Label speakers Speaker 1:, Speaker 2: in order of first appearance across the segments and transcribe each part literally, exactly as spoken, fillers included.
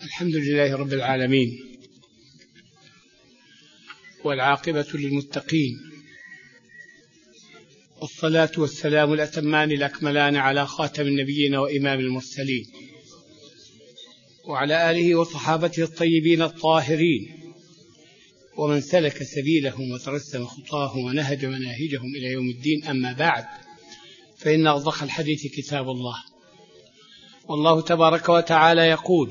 Speaker 1: الحمد لله رب العالمين، والعاقبة للمتقين، والصلاة والسلام الأتمان الأكملان على خاتم النبيين وإمام المرسلين، وعلى آله وصحابته الطيبين الطاهرين، ومن سلك سبيلهم وترسم خطاهم ونهج مناهجهم إلى يوم الدين. أما بعد، فإن أصدق الحديث كتاب الله، والله تبارك وتعالى يقول: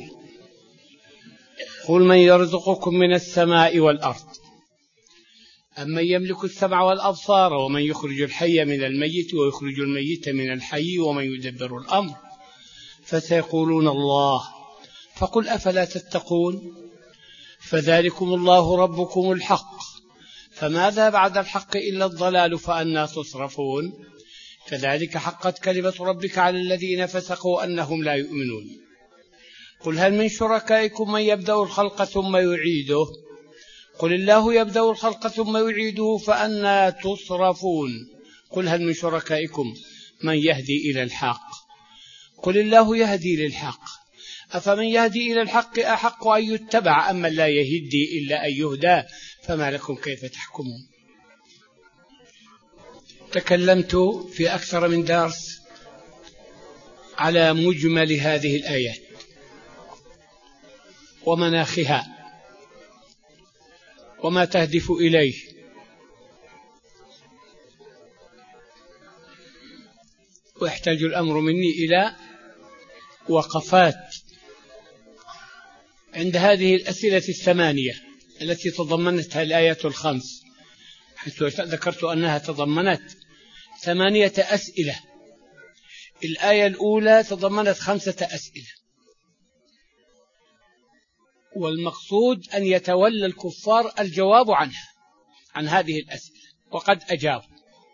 Speaker 1: قل من يرزقكم من السماء والأرض أمن يملك السمع والأبصار ومن يخرج الحي من الميت ويخرج الميت من الحي ومن يدبر الأمر فسيقولون الله فقل أفلا تتقون فذلكم الله ربكم الحق فماذا بعد الحق إلا الضلال فأنى تصرفون كذلك حقت كلمة ربك على الذين فسقوا أنهم لا يؤمنون. قل هل من شركائكم من يبدأ الخلق ثم يعيده قل الله يبدأ الخلق ثم يعيده فأنى تصرفون. قل هل من شركائكم من يهدي إلى الحق قل الله يهدي للحق أفمن يهدي إلى الحق أحق أن يتبع أم من لا يهدي إلا أن يهدى فما لكم كيف تحكمون. تكلمت في أكثر من درس على مجمل هذه الآيات ومناخها وما تهدف إليه، ويحتاج الأمر مني إلى وقفات عند هذه الأسئلة الثمانية التي تضمنتها الآيات الخمس، حيث ذكرت أنها تضمنت ثمانية أسئلة. الآية الأولى تضمنت خمسة أسئلة، والمقصود أن يتولى الكفار الجواب عنها عن هذه الأسئلة، وقد أجابوا.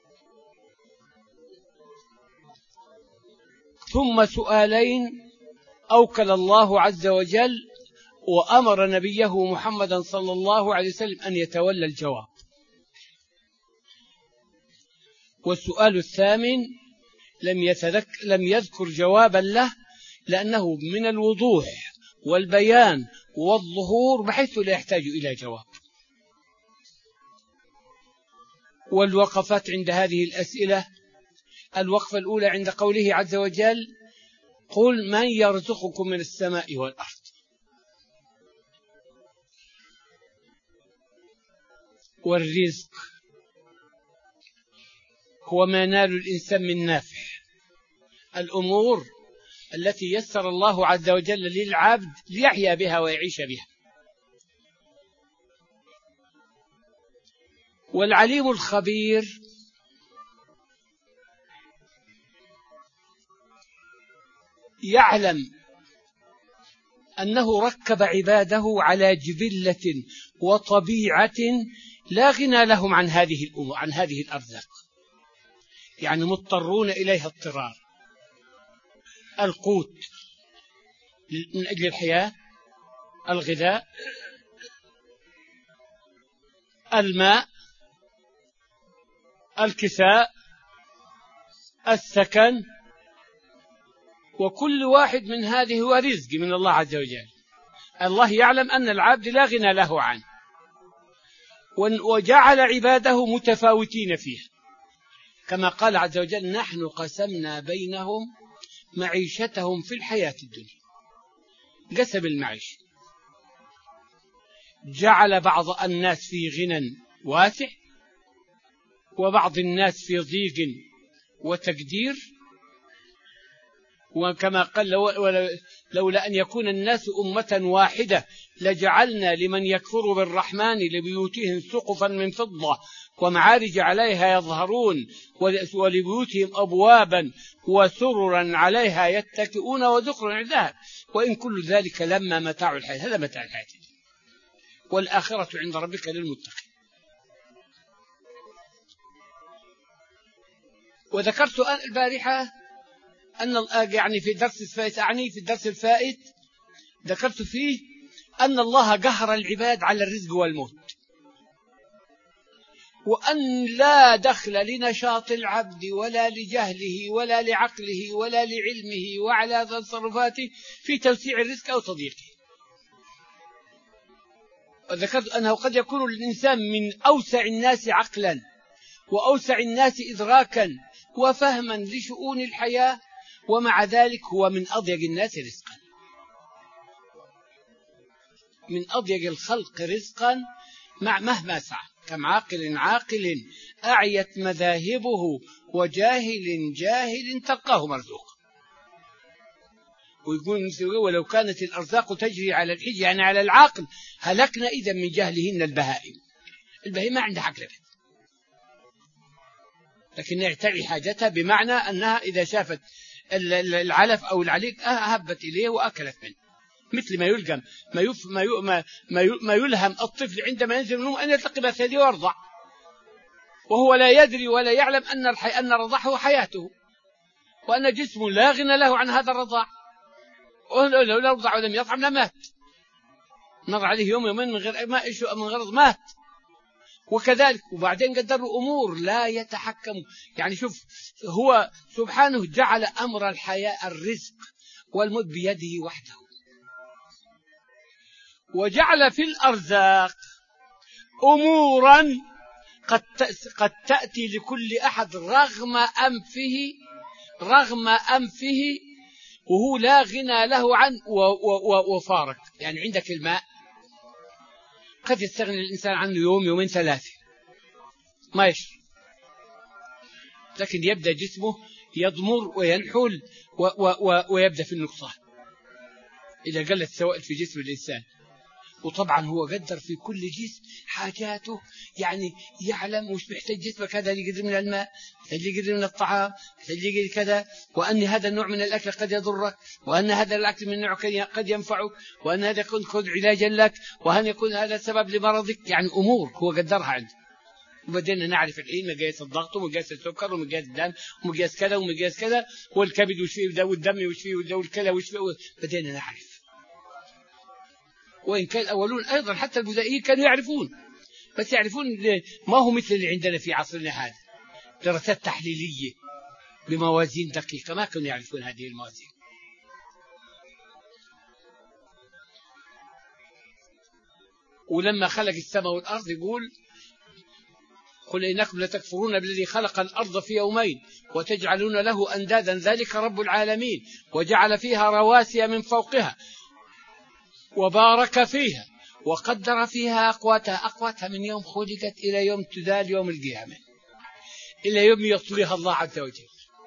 Speaker 1: ثم سؤالين أوكل الله عز وجل وأمر نبيه محمدا صلى الله عليه وسلم أن يتولى الجواب. والسؤال الثامن لم, يتذك لم يذكر جوابا له لأنه من الوضوح والبيان والظهور بحيث لا يحتاج إلى جواب. والوقفات عند هذه الأسئلة: الوقفة الأولى عند قوله عز وجل: قل من يرزقكم من السماء والأرض. والرزق هو ما ينال الإنسان من نافع، الأمور التي يسر الله عز وجل للعبد ليحيا بها ويعيش بها. والعليم الخبير يعلم أنه ركب عباده على جبلة وطبيعة لا غنى لهم عن هذه الأمور، عن هذه الأرزاق، يعني مضطرون إليها اضطرار. القوت من أجل الحياة، الغذاء، الماء، الكساء، السكن، وكل واحد من هذه هو رزق من الله عز وجل. الله يعلم أن العبد لا غنى له عنه، وجعل عباده متفاوتين فيه، كما قال عز وجل: نحن قسمنا بينهم معيشتهم في الحياة الدنيا. قسم المعيشة، جعل بعض الناس في غنى واسع وبعض الناس في ضيق وتقدير. وكما قال: لولا أن يكون الناس أمة واحدة لجعلنا لمن يكفر بالرحمن لبيوتهم سقفا من فضة ومعارج عليها يظهرون ولبيوتهم أبوابا وسررا عليها يتكئون وذخرا عندها وإن كل ذلك لما متاع الحياة. هذا متاع الحياة، والآخرة عند ربك للمتقين. وذكرت البارحة أن يعني في الدرس الفائت أعني في الدرس الفائت ذكرت فيه أن الله قهر العباد على الرزق والموت، وأن لا دخل لنشاط العبد ولا لجهله ولا لعقله ولا لعلمه وعلى تصرفاته في توسيع الرزق أو تضييقه. ذكرت أنه قد يكون الإنسان من أوسع الناس عقلا وأوسع الناس إدراكا وفهما لشؤون الحياة، ومع ذلك هو من أضيق الناس رزقا، من أضيق الخلق رزقا مع مهما سعى. كم عاقل عاقل أعيت مذاهبه وجاهل جاهل تلقاه مرزوق. ويقول ولو كانت الأرزاق تجري على الحج يعني على العاقل هلكنا إذا من جهلهن البهائم. البهائم ما عندها عقل، لكنها تعي حاجتها، بمعنى أنها إذا شافت العلف أو العليق هبت إليه وأكلت منه، مثل ما يلقم ما, يف ما, ي ما, ما, ي ما يلهم الطفل عندما ينزل النوم أن يلتقي بثديه ويرضع، وهو لا يدري ولا يعلم أن الحي أن الرضاع هو حياته، وأن جسمه لا غنى له عن هذا الرضاع، ولو لو رضع ولم يطعم لمات، مر عليه يوم يومين من غير ماء من غرض مات. وكذلك وبعدين قدروا أمور لا يتحكم، يعني شوف هو سبحانه جعل أمر الحياة الرزق والموت بيده وحده، وجعل في الأرزاق أمورا قد قد تأتي لكل أحد رغم أنفه رغم أنفه وهو لا غنى له عنه وفارق. يعني عندك الماء قد يستغني الإنسان عنه يوم يومين ثلاثة ما يشرب، لكن يبدأ جسمه يضمر وينحل و و و ويبدأ في النقصان إذا قلت السوائل في جسم الإنسان. وطبعا هو قدر في كل جسم حاجاته، يعني يعلم وش محتاج جسمك، هذا اللي يقدر من الماء، هذا اللي يقدر من الطعام، هذا اللي يقدر كذا، وأن هذا النوع من الأكل قد يضرك، وأن هذا الأكل من النوع قد ينفعك، وأن هذا يكون علاجا لك، وأن يكون هذا سبب لمرضك. يعني أمور هو قدرها عنده. وبدينا نعرف الحين مقياس الضغط ومقياس السكر ومقياس الدم ومقياس كذا ومقياس كذا، والكبد وش فيه والدم وش فيه والكلى وش فيه، بدينا نعرف. وإن كان الأولون أيضا حتى البدائيين كانوا يعرفون، بس يعرفون ما هو مثل اللي عندنا في عصرنا هذا، دراسات تحليلية بموازين دقيقة، ما كانوا يعرفون هذه الموازين. ولما خلق السماء والأرض يقول قل إنكم لتكفرون بالذي خلق الأرض في يومين وتجعلون له أندادا ذلك رب العالمين وجعل فيها رواسي من فوقها وبارك فيها وقدر فيها أقواتها أقواتها من يوم خلقت إلى يوم تزال يوم القيامة، إلى يوم يطليها الله عز وجل.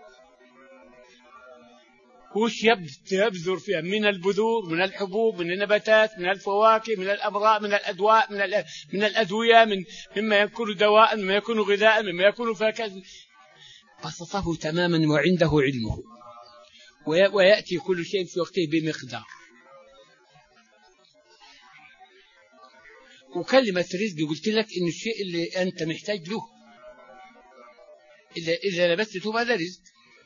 Speaker 1: وش يبذر فيها من البذور، من الحبوب، من النباتات، من الفواكه، من الأمراض، من الأدواء، من من الأدوية، من مما يكون دواء، مما يكون غذاء، مما يكون فاكهة. بسطه تماما وعنده علمه، ويأتي كل شيء في وقته بمقدار. وكلمة رزق قلت لك إن الشيء اللي أنت محتاج له إذا إذا لبست ثوب هذا رزق،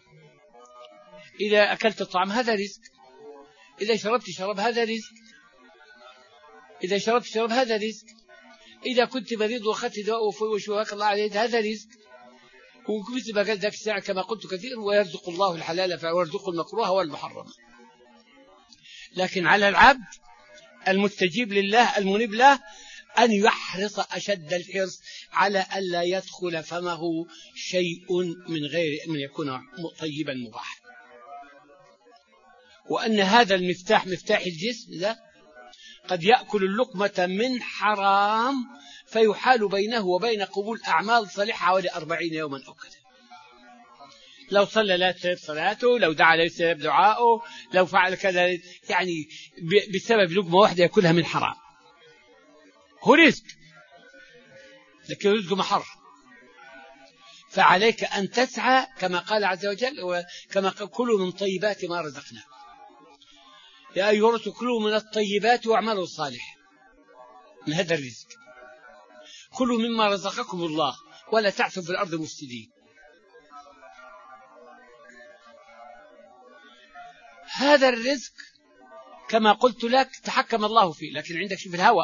Speaker 1: إذا أكلت الطعام هذا رزق، إذا شربت شرب هذا رزق، إذا شربت شرب هذا رزق، إذا كنت مريض وأخذت دواء وشفاك الله عليه هذا رزق. ومثل ما قال ذاك الساعة كما قلت كثير، ويرزق الله الحلال ويرزق المكروه والمحرم. لكن على العبد المستجيب لله المنيب له أن يحرص أشد الحرص على ألا يدخل فمه شيء من غير أن يكون طيبا مباحا، وأن هذا المفتاح مفتاح الجسم ده قد يأكل اللقمة من حرام فيحال بينه وبين قبول أعمال صالحة حوالي أربعين يوما أو كذا. لو صلى لا تسيب صلاته، لو دعا لا يسيب دعاءه، لو فعل كذا، يعني بسبب لقمة واحدة يأكلها من حرام. هو رزق لكن رزق محر، فعليك أن تسعى كما قال عز وجل وكما قال كلوا من طيبات ما رزقناكم يا أيها الرسل كلوا من الطيبات واعملوا صالحا. من هذا الرزق كلوا مما رزقكم الله ولا تعثوا في الأرض مفسدين. هذا الرزق كما قلت لك تحكم الله فيه، لكن عندك شوف الهوى،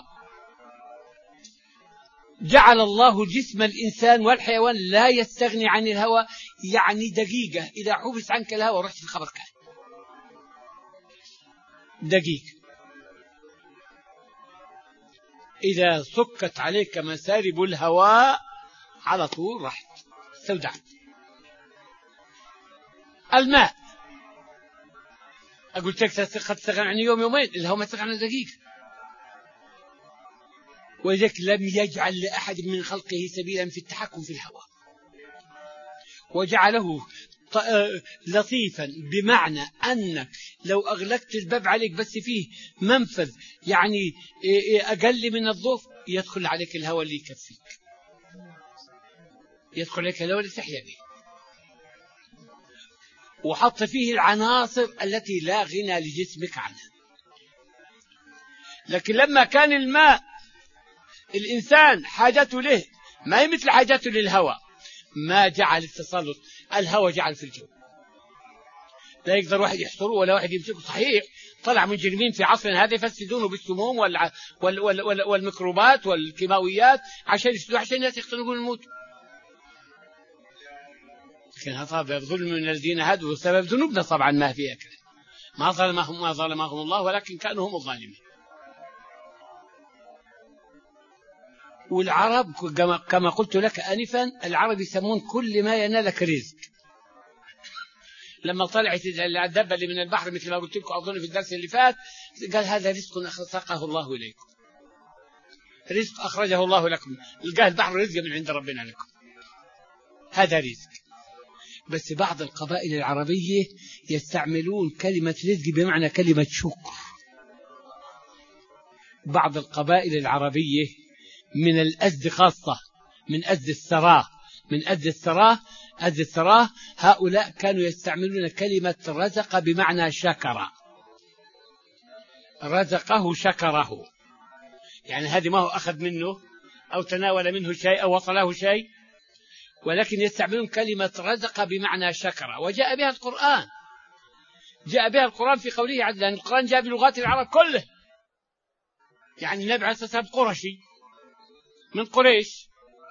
Speaker 1: جعل الله جسم الإنسان والحيوان لا يستغني عن الهوى، يعني دقيقة إذا حبس عنك الهوى رحت الخبر كان دقيقة. إذا سكت عليك مسارب الهواء على طول راحت استودعت. الماء أقول لك قد تستغنى عن يوم يومين، الهواء ما تستغنى عن دقيقة. ولذلك لم يجعل لأحد من خلقه سبيلا في التحكم في الهواء، وجعله لطيفا بمعنى أنك لو أغلقت الباب عليك بس فيه منفذ يعني أقل من الظروف يدخل عليك الهواء اللي يكفيك، يدخل عليك الهواء اللي تحيا به. وحط فيه العناصر التي لا غنى لجسمك عنها. لكن لما كان الماء الإنسان حاجته له ما هي مثل حاجته للهواء، ما جعل التسلط، الهواء جعل في الجو، لا يقدر واحد يحصره ولا واحد يمسكه. صحيح طلع مجرمين في عصرنا هذا يفسدونه بالسموم وال... وال... وال... وال... والميكروبات والكيماويات عشان يسدوا عشان الناس يقتلون الموت. لكن هذا ظلم من الذين هادوا وسبب ذنوبنا طبعا ما فيها كذا، ما ظلمهم ما ظلمهم الله ولكن كانوا هم الظالمين. والعرب كما قلت لك آنفا العرب يسمون كل ما ينالك رزق. لما طلعت الدبة اللي من البحر مثل ما قلت لكم أظن في الدرس اللي فات، قال هذا رزق ساقه الله إليكم، رزق أخرجه الله لكم، لقاه البحر رزق من عند ربنا لكم، هذا رزق. بس بعض القبائل العربية يستعملون كلمة رزق بمعنى كلمة شكر. بعض القبائل العربية من الأزد خاصة، من أزد الثراء، من أزد الثراء أزد الثراء هؤلاء كانوا يستعملون كلمة رزق بمعنى شكر، رزقه شكره، يعني هذه ما هو أخذ منه أو تناول منه شيء أو وصله شيء، ولكن يستعملون كلمة رزق بمعنى شكر. وجاء بها القرآن، جاء بها القرآن في قوله عز وجل، القرآن جاء بلغات العرب كله. يعني النبي عليه الصلاة والسلام قرشي من قريش،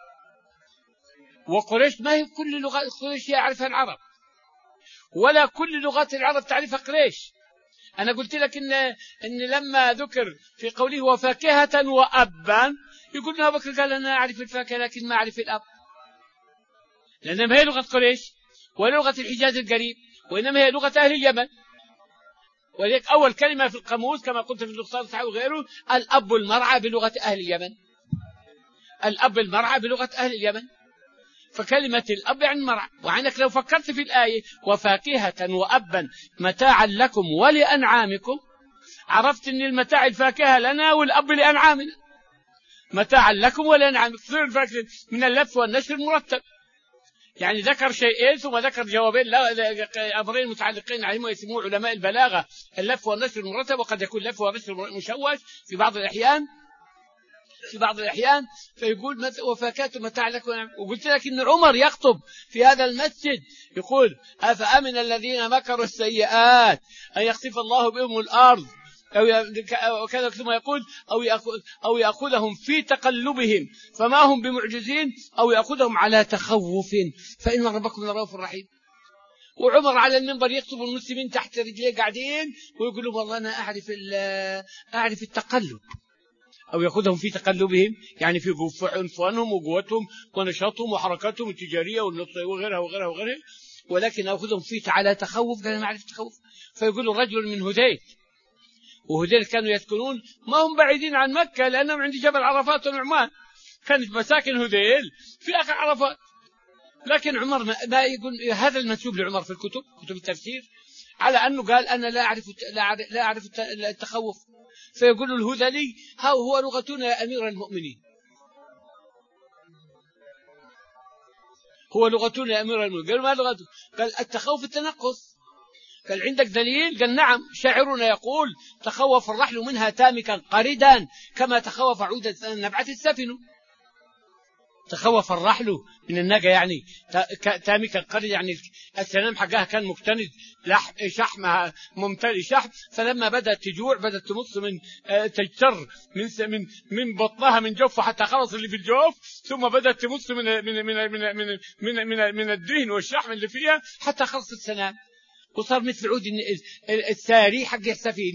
Speaker 1: وقريش ما هي كل لغات قريش يعرفها العرب، ولا كل لغات العرب تعرفها قريش. أنا قلت لك إن إن لما ذكر في قوله وفاكهة وأبا، يقول ابن بكر قال أنا أعرف الفاكهة لكن ما أعرف الأب، لأنما هي لغة قريش ولا لغة الحجاز القريب، وإنما هي لغة أهل اليمن. ولذلك أول كلمة في القاموس كما قلت في النقطة الصحيحة وغيره الأب المرعى بلغة أهل اليمن، الأب المرعى بلغة أهل اليمن. فكلمة الأب يعني المرعى. وعنك لو فكرت في الآية وفاكهة وأبا متاعا لكم ولأنعامكم، عرفت أن المتاع الفاكهة لنا والأب لأنعامنا، متاعا لكم ولأنعامكم. تصير الفاكهة من اللف والنشر المرتب، يعني ذكر شيئين ثم ذكر جوابين لا أمرين متعلقين عليهم يسموه علماء البلاغة اللف والنشر المرتب، وقد يكون اللف والنشر مشوش في بعض الأحيان في بعض الأحيان فيقول وفاكهة متاع لكم. وقلت لك إن عمر يخطب في هذا المسجد يقول أفأمن الذين مكروا السيئات أن يخسف الله بهم الأرض أو كذا، ثم يقول أو أو يأخذهم في تقلبهم فما هم بمعجزين أو يأخذهم على تخوف فإن ربكم لرؤوف رحيم. وعمر على المنبر يخطب المسلمين تحت رجليه قاعدين ويقول لهم والله أنا أعرف أعرف التقلب، أو يأخذهم في تقلبهم يعني في عنفوانهم وقوتهم ونشاطهم وحركاتهم التجارية وغيرها وغيرها وغيرها، ولكن أخذهم في على تخوف. قال أنا أعرف التخوف. فيقول رجل من هذيل، وهذيل كانوا يسكنون ما هم بعيدين عن مكة لأنهم عند جبل عرفات ونعمان، كانت مساكن هذيل في آخر عرفات. لكن عمر ما, ما يقول هذا المنسوب لعمر في الكتب كتب التفسير على أنه قال أنا لا أعرف لا أعرف التخوف. فيقول الهذلي ها هو لغتنا يا أمير المؤمنين، هو لغتنا يا أمير المؤمنين. قال ما لغته؟ قال التخوف التنقص. قال عندك دليل؟ قال نعم، شاعرنا يقول تخوف الرحل منها تامكا قردا كما تخوف عود نبعة السفن. تخوف الرحل من الناقة يعني تامكا قرد، يعني السنام حقها كان مكتند لحم شحمها ممتلئ شحم، فلما بدأت تجوع بدأت تمص من تجتر من من من بطنها من جوفها حتى خلص اللي في الجوف، ثم بدأت تمص من من من من من من, من, من الدهن والشحم اللي فيها حتى خلص السنام، وصار مثل عود الساري حق السفينة.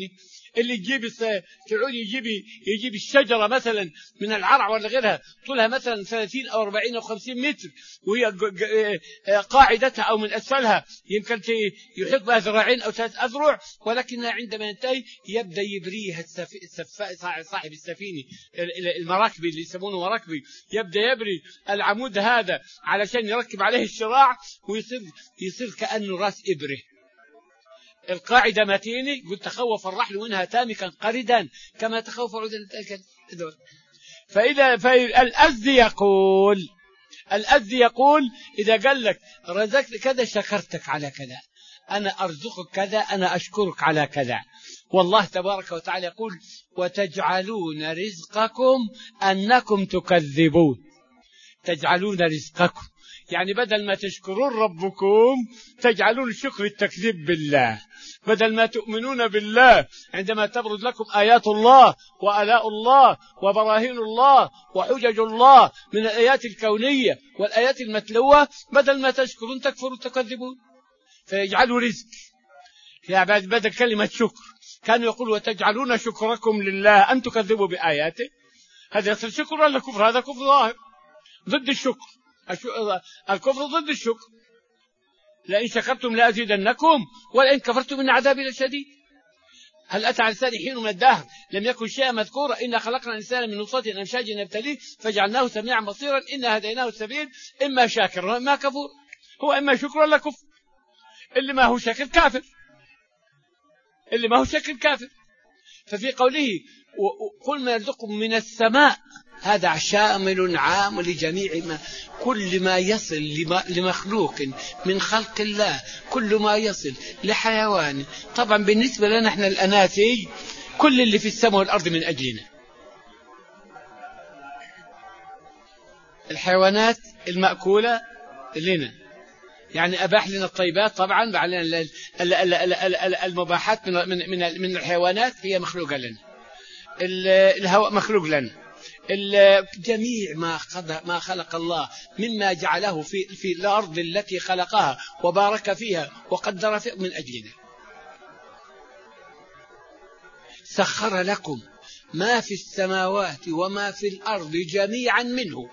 Speaker 1: اللي تجيب تعود يجيب يجيب الشجرة مثلا من العرع ولا غيرها طولها مثلا ثلاثين أو أربعين أو خمسين متر، وهي قاعدتها أو من أسفلها يمكن يحيط بها ذراعين أو ثلاث أذرع، ولكنها عندما ينتهي يبدأ يبريها صاحب السفينة المراكبي اللي يسمونه مراكبي، يبدأ يبري العمود هذا علشان يركب عليه الشراع ويصير يصير كأنه رأس إبره. القاعدة متينة، قلت تخوف الرحل منها تامكا قردا كما تخوف عودة الدول. فإذا فالأزدي يقول الأزدي يقول إذا قال لك رزقت كذا شكرتك على كذا، أنا أرزقك كذا، أنا أشكرك على كذا. والله تبارك وتعالى يقول وتجعلون رزقكم أنكم تكذبون. تجعلون رزقكم يعني بدل ما تشكرون ربكم تجعلون الشكر التكذيب بالله، بدل ما تؤمنون بالله عندما تبرز لكم آيات الله وآلاء الله وبراهين الله وحجج الله من الآيات الكونية والآيات المتلوة، بدل ما تشكرون تكفرون تكذبون. فيجعلوا رزق يعني بدل كلمة شكر كانوا يقولوا وتجعلون شكركم لله أن تكذبوا بآياته. هذا يصير شكر ولا كفر؟ هذا كفر ظاهر ضد الشكر. الكفر ضد الشكر. لئن شكرتم لأزيدنكم ولئن كفرتم من عذابي لشديد. هل أتى على الإنسان حين من الدهر لم يكن شيئا مذكورا؟ إنا خلقنا الإنسان من نطفة أمشاج نبتليه فجعلناه سميعا بصيرا إنا هديناه السبيل إما شاكر وإما كفور. هو إما شكر ولا كفر. اللي ما هو شاكر كافر، اللي ما هو شاكر كافر. ففي قوله قل ما يرزقكم من السماء هذا شامل عام لجميع ما كل ما يصل لمخلوق من خلق الله، كل ما يصل لحيوان. طبعا بالنسبة لنا احنا الأناسي كل اللي في السماء والأرض من أجلنا. الحيوانات المأكولة لنا يعني أباح لنا الطيبات، طبعا المباحات من من الحيوانات هي مخلوقة لنا. الهواء مخلوق لنا. جميع ما ما خلق الله مما جعله في في الأرض التي خلقها وبارك فيها وقدر فيها من أجلنا. سخر لكم ما في السماوات وما في الأرض جميعا منه.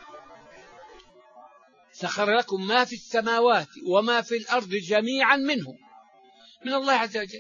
Speaker 1: سخر لكم ما في السماوات وما في الأرض جميعا منه من الله عز وجل.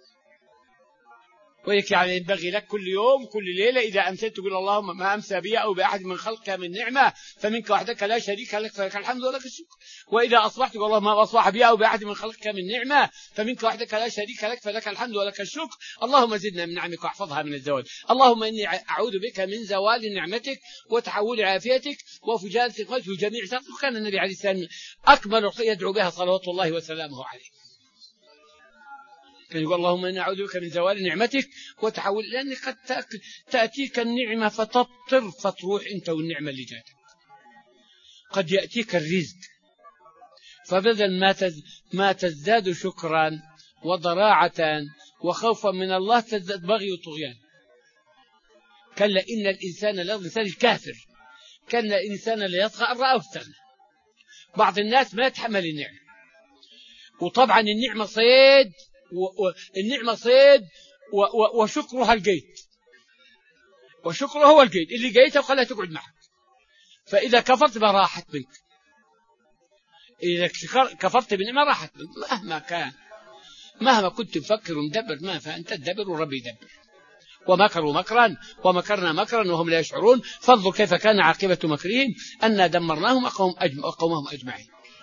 Speaker 1: ويك يعني ينبغي لك كل يوم كل ليلة إذا أمسيت تقول اللهم ما أمسى بي أو بأحد من خلقك من نعمة فمنك وحدك لا شريك لك فلك الحمد ولك الشكر. وإذا أصبحت تقول اللهم ما أصبح بي أو بأحد من خلقك من نعمة فمنك وحدك لا شريك لك فلك الحمد ولك الشكر. اللهم زدنا من نعمك واحفظها من الزوال. اللهم إني أعوذ بك من زوال نعمتك وتحول عافيتك وفجالة القلب وجميع شرطك. وكان النبي عليه السلام أكمل يدعو بها صلوات الله وسلامه عليه. كان يقول اللهم إني أعوذ بك من زوال نعمتك وتحول، لأن قد تأتيك النعمة فتطر فتروح أنت والنعمة اللي جاتك. قد يأتيك الرزق فبدل ما ما تزداد شكرا وضراعة وخوفا من الله تزداد بغي وطغيان. كلا إن الإنسان للإنسان الكافر كان الإنسان ليطغى أن رآه استغنى. بعض الناس ما يتحمل النعمة، وطبعا النعمة صيد والنعمة صيد وشكرها الجيد، وشكره هو الجيد اللي جيته وخلها تقعد معك. فإذا كفرت ما راحت منك، إذا كفرت بنعمة راحت منك مهما كان، مهما كنت مفكر ومدبر ما فأنت تدبر وربي يدبر. ومكروا مكرا ومكرنا مكرا وهم لا يشعرون. فانظر كيف كان عاقبة مكرهم أنا دمرناهم وقومهم أجمعين.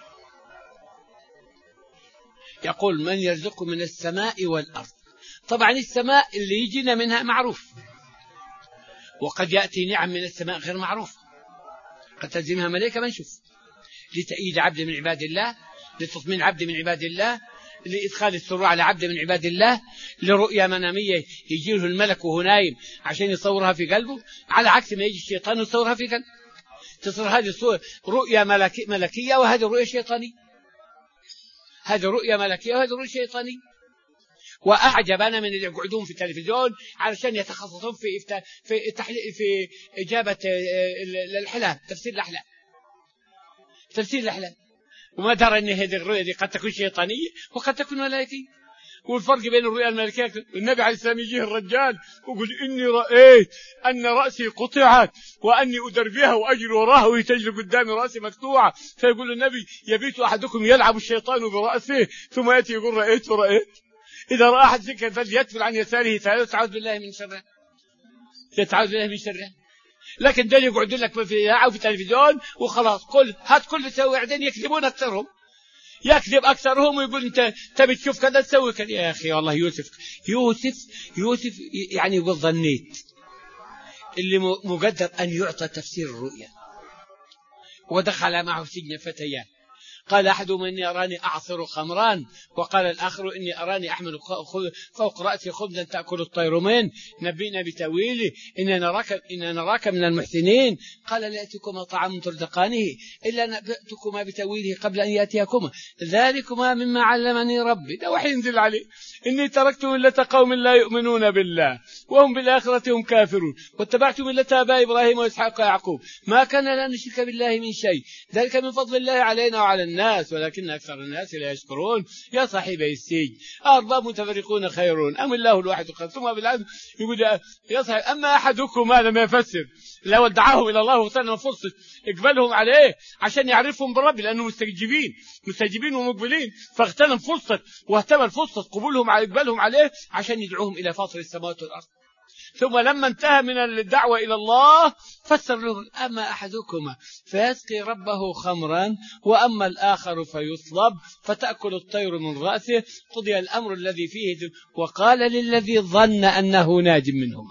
Speaker 1: يقول من يرزق من السماء والأرض. طبعا السماء اللي يجينا منها معروف، وقد يأتي نعم من السماء غير معروف قد تلزمها ملائكة ما نشوف، لتأييد عبد من عباد الله، لتطمين عبد من عباد الله، لإدخال السرور على عبد من عباد الله، لرؤيا منامية يجيه الملك وهو نايم عشان يصورها في قلبه، على عكس ما يجي الشيطان يصورها في قلبه. تصير هذه رؤيا ملكي ملكية وهذه رؤيا شيطانية، هذه رؤيا ملكية وهذه رؤيا شيطانية. وأعجبنا من اللي يقعدون في التلفزيون علشان يتخصصون في في تحليل في إجابة الأحلام، تفسير الأحلام، تفسير الأحلام، وما درى أن هذه الرؤيا دي قد تكون شيطانية وقد تكون ملائكية. والفرق بين الرؤيا الملكية. النبي عليه السلام يجيه الرجال ويقول إني رأيت أن رأسي قطعت وأني أدربها وأجري وراها وهي تجري قدامي رأسي مقطوعة. فيقول النبي يبيت أحدكم يلعب الشيطان برأسه ثم يأتي يقول رأيت ورأيت. إذا رأى أحد فيك فليتفل عن يساره ثلاثة تعوذ بالله من شره، تعوذ بالله من شره. لكن دول يقعدون لك في إذاعة وفي تلفزيون وخلاص، كل هات كل تسوي عدين يكذبون أكثرهم، يكذب أكثرهم ويقول أنت تبي تشوف كذا تسوي كذا. يا أخي والله يوسف يوسف يوسف يعني يقول ظنيت اللي مقدر أن يعطى تفسير الرؤيا. ودخل معه سجن فتيان، قال أحدهما إني أراني أعصر خمران، وقال الآخر إني أراني أحمل فوق رأسي خبزا تأكل الطير منه، نبينا بتأويله إننا نراك إننا نراك من المحسنين. قال لا يأتيكما طعام ترزقانه إلا نبأتكما بتأويله قبل أن يأتيكما ذلكما مما علمني ربي. ده وحي ينزل عليه. إني تركت ملة قوم لا يؤمنون بالله وهم بالآخرة هم كافرون واتبعت ملة آباء إبراهيم وإسحاق ويعقوب ما كان لنا نشرك بالله من شيء ذلك من فضل الله علينا وعلى الناس ولكن أكثر الناس لا يشكرون. يا صاحبي السجن أرباب متفرقون خيرون أم الله الواحد القهار. ثم بالعدل يقول يا صاحب أما أحدكما لم يفسر لو دعاهم إلى الله واغتنم فرصة اقبلهم عليه عشان يعرفهم بالرب لأنهم مستجيبين مستجيبين ومقبلين، فاغتنم فرصة واهتم فرصة قبولهم على اقبالهم عليه عشان يدعوهم إلى فاطر السماوات والأرض. ثم لما انتهى من الدعوة إلى الله فسر لهم أما أحدكما فيسقي ربه خمرا وأما الآخر فيصلب فتأكل الطير من رأسه قضي الأمر الذي فيه. وقال للذي ظن أنه ناج منهما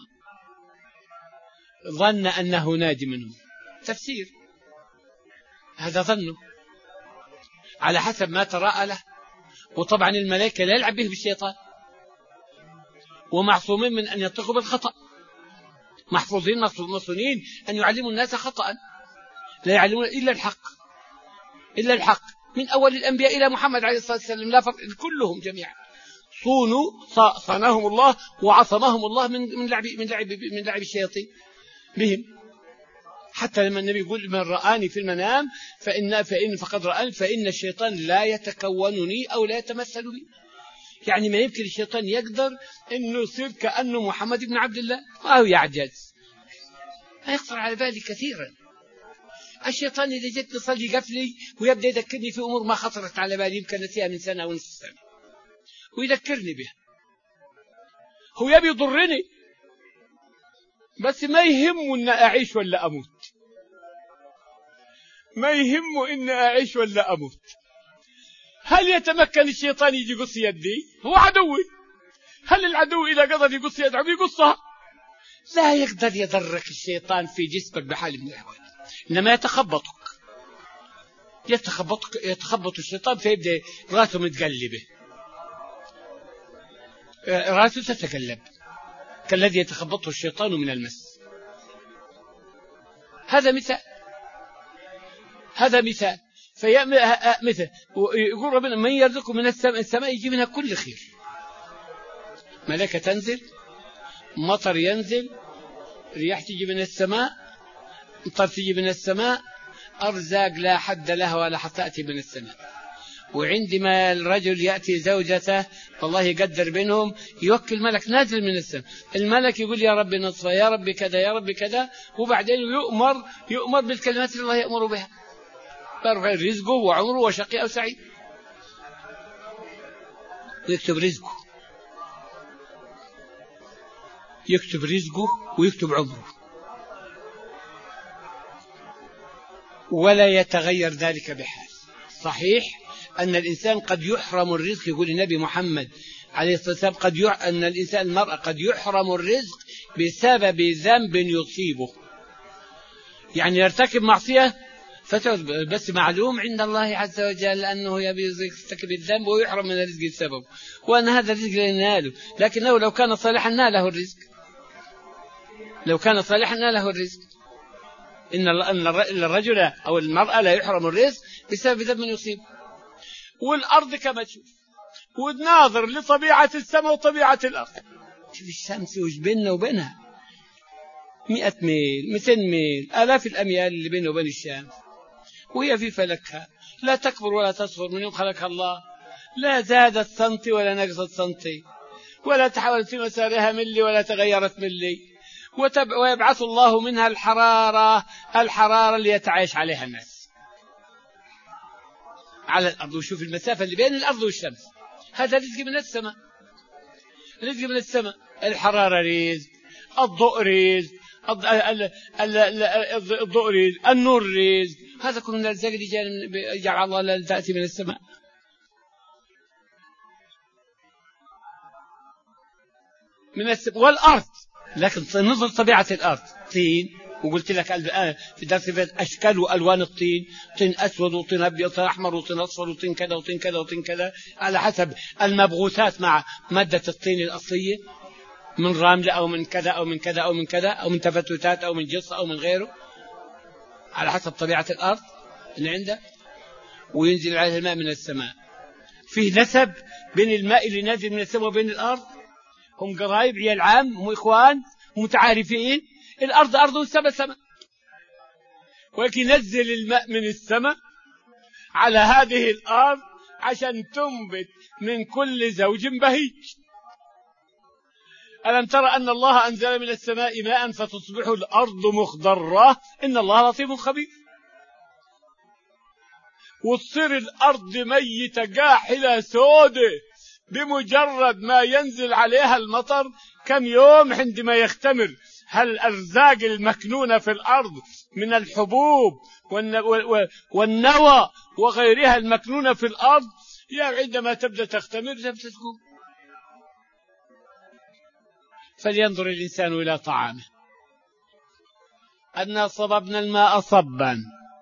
Speaker 1: ظن أنه ناج منهم تفسير هذا ظنه على حسب ما تراءى له. وطبعا الملائكة لا يلعب به بالشيطان ومعصومين من أن ينطقوا بالخطأ، محفوظين مصونين أن يعلموا الناس خطأ، لا يعلمون إلا الحق إلا الحق من أول الأنبياء إلى محمد عليه الصلاة والسلام لا فرق، كلهم جميعا صونوا صانهم الله وعصمهم الله من من لعب من لعب من لعب الشياطين بهم. حتى لما النبي يقول من رآني في المنام فإن فإن فقد رآني فإن الشيطان لا يتكونني أو لا يتمثل بي. يعني ما يمكن الشيطان يقدر إنه يصير كأنه محمد بن عبد الله، ما هو يعجز، ما يخطر على بالي كثيرا. الشيطان إذا جيت نصلي قفلي ويبدأ يذكرني في أمور ما خطرت على بالي يمكن نسيها من سنة ونصف سنة ويذكرني بها. هو يبي يضرني بس ما يهمه إن أعيش ولا أموت، ما يهمه إن أعيش ولا أموت. هل يتمكن الشيطان يجي يقص يدي؟ هو عدوي. هل العدو إذا قدر يقص يده بيقصها؟ لا يقدر يضرك الشيطان في جسمك بحال من الأحوال، إنما يتخبطك يتخبطك يتخبط الشيطان فيبدأ راسه متقلبه، راسه تتقلب كالذي يتخبطه الشيطان من المس. هذا مثال هذا مثال فمثل يقول ربنا من يرزقكم من السماء السماء يجي منها كل خير، ملائكة تنزل، مطر ينزل، رياح تجي من السماء، مطر تجي من السماء، أرزاق لا حد لها ولا تأتي من السماء. وعندما الرجل يأتي زوجته الله يقدر بينهم يوكل ملك نازل من السماء، الملك يقول يا رب نصفه يا رب كذا يا رب كذا، وبعدين يؤمر يؤمر بالكلمات اللي الله يأمر بها، يرفع رزقه وعمره وشقي أو سعيد، ويكتب رزقه يكتب رزقه ويكتب عمره، ولا يتغير ذلك بحال. صحيح أن الإنسان قد يحرم الرزق، يقول النبي محمد عليه الصلاة والسلام قد يح... أن الإنسان المرأة قد يحرم الرزق بسبب ذنب يصيبه، يعني يرتكب معصية فتعذب، بس معلوم عند الله عز وجل أنه يبي يرتكب الذنب ويحرم من الرزق بسببه، وأن هذا الرزق لا يناله، لكنه لو كان صالحا ناله الرزق، لو كان صالحا ناله الرزق. إن الرجل أو المرأة لا يحرم الرزق بسبب ذنب يصيبه. والأرض كما تشوف وناظر لطبيعة السماء وطبيعة الأرض، شوف الشمس وش بيننا وبينها مئة ميل مئتين ميل آلاف الأميال اللي بينه وبين الشمس، وهي في فلكها لا تكبر ولا تصغر من يوم خلقها الله، لا زادت سنتي ولا نقصت سنتي، ولا تحولت في مسارها ملي ولا تغيرت ملي، ويبعث الله منها الحرارة الحرارة اللي يتعايش عليها الناس على الأرض. وشوف المسافة اللي بين الأرض والشمس، هذا رزق من السماء، رزق من السماء. الحرارة رزق، الضوء رزق، الضوء رزق، النور رزق، هذا كله من الرزق اللي جعل الله تأتي من السماء. من السماء والأرض. لكن نظر طبيعة الأرض طين، وقلت لك الآن في درس أشكال وألوان الطين، طين أسود وطين أبيض وطين أحمر وطين أصفر وطين كذا وطين كذا وطين كذا، على حسب المبغوثات مع مادة الطين الأصلية، من رمل أو من كذا أو من كذا أو من كذا أو من تفتتات أو من جص أو من غيره، على حسب طبيعة الأرض اللي عنده. وينزل عليها الماء من السماء. فيه نسب بين الماء اللي نازل من السماء وبين الأرض، هم قرايب عيال عام، هم إخوان متعارفين. الأرض أرض والسماء سماء، ولكن ينزل الماء من السماء على هذه الأرض عشان تنبت من كل زوج بهيج. ألم ترى أن الله أنزل من السماء ماء فتصبح الأرض مخضرة؟ إن الله لطيف خبير. وتصير الأرض ميتة جاحلة سودة بمجرد ما ينزل عليها المطر كم يوم عندما يختمر. هل الأرزاق المكنونة في الأرض من الحبوب والنوى وغيرها المكنونة في الأرض، يعني عندما تبدأ تختمر تبدأ تكون. فلينظر الإنسان إلى طعامه. أنا صببنا الماء صبا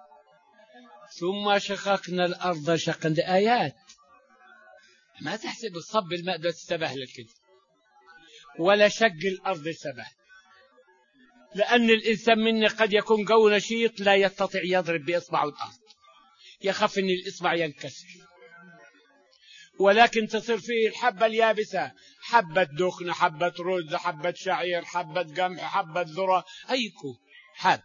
Speaker 1: ثم شققنا الأرض شقا. دي آيات، ما تحسب الصب الماء ده تستبه لك، ولا شق الأرض سبه، لأن الإنسان مني قد يكون جو نشيط لا يستطيع يضرب بإصبعه الأرض، يخاف أن الإصبع ينكسر. ولكن تصير فيه الحبة اليابسة، حبة دخن، حبة رز، حبة شعير، حبة قمح، حبة ذرة، أيكو حب،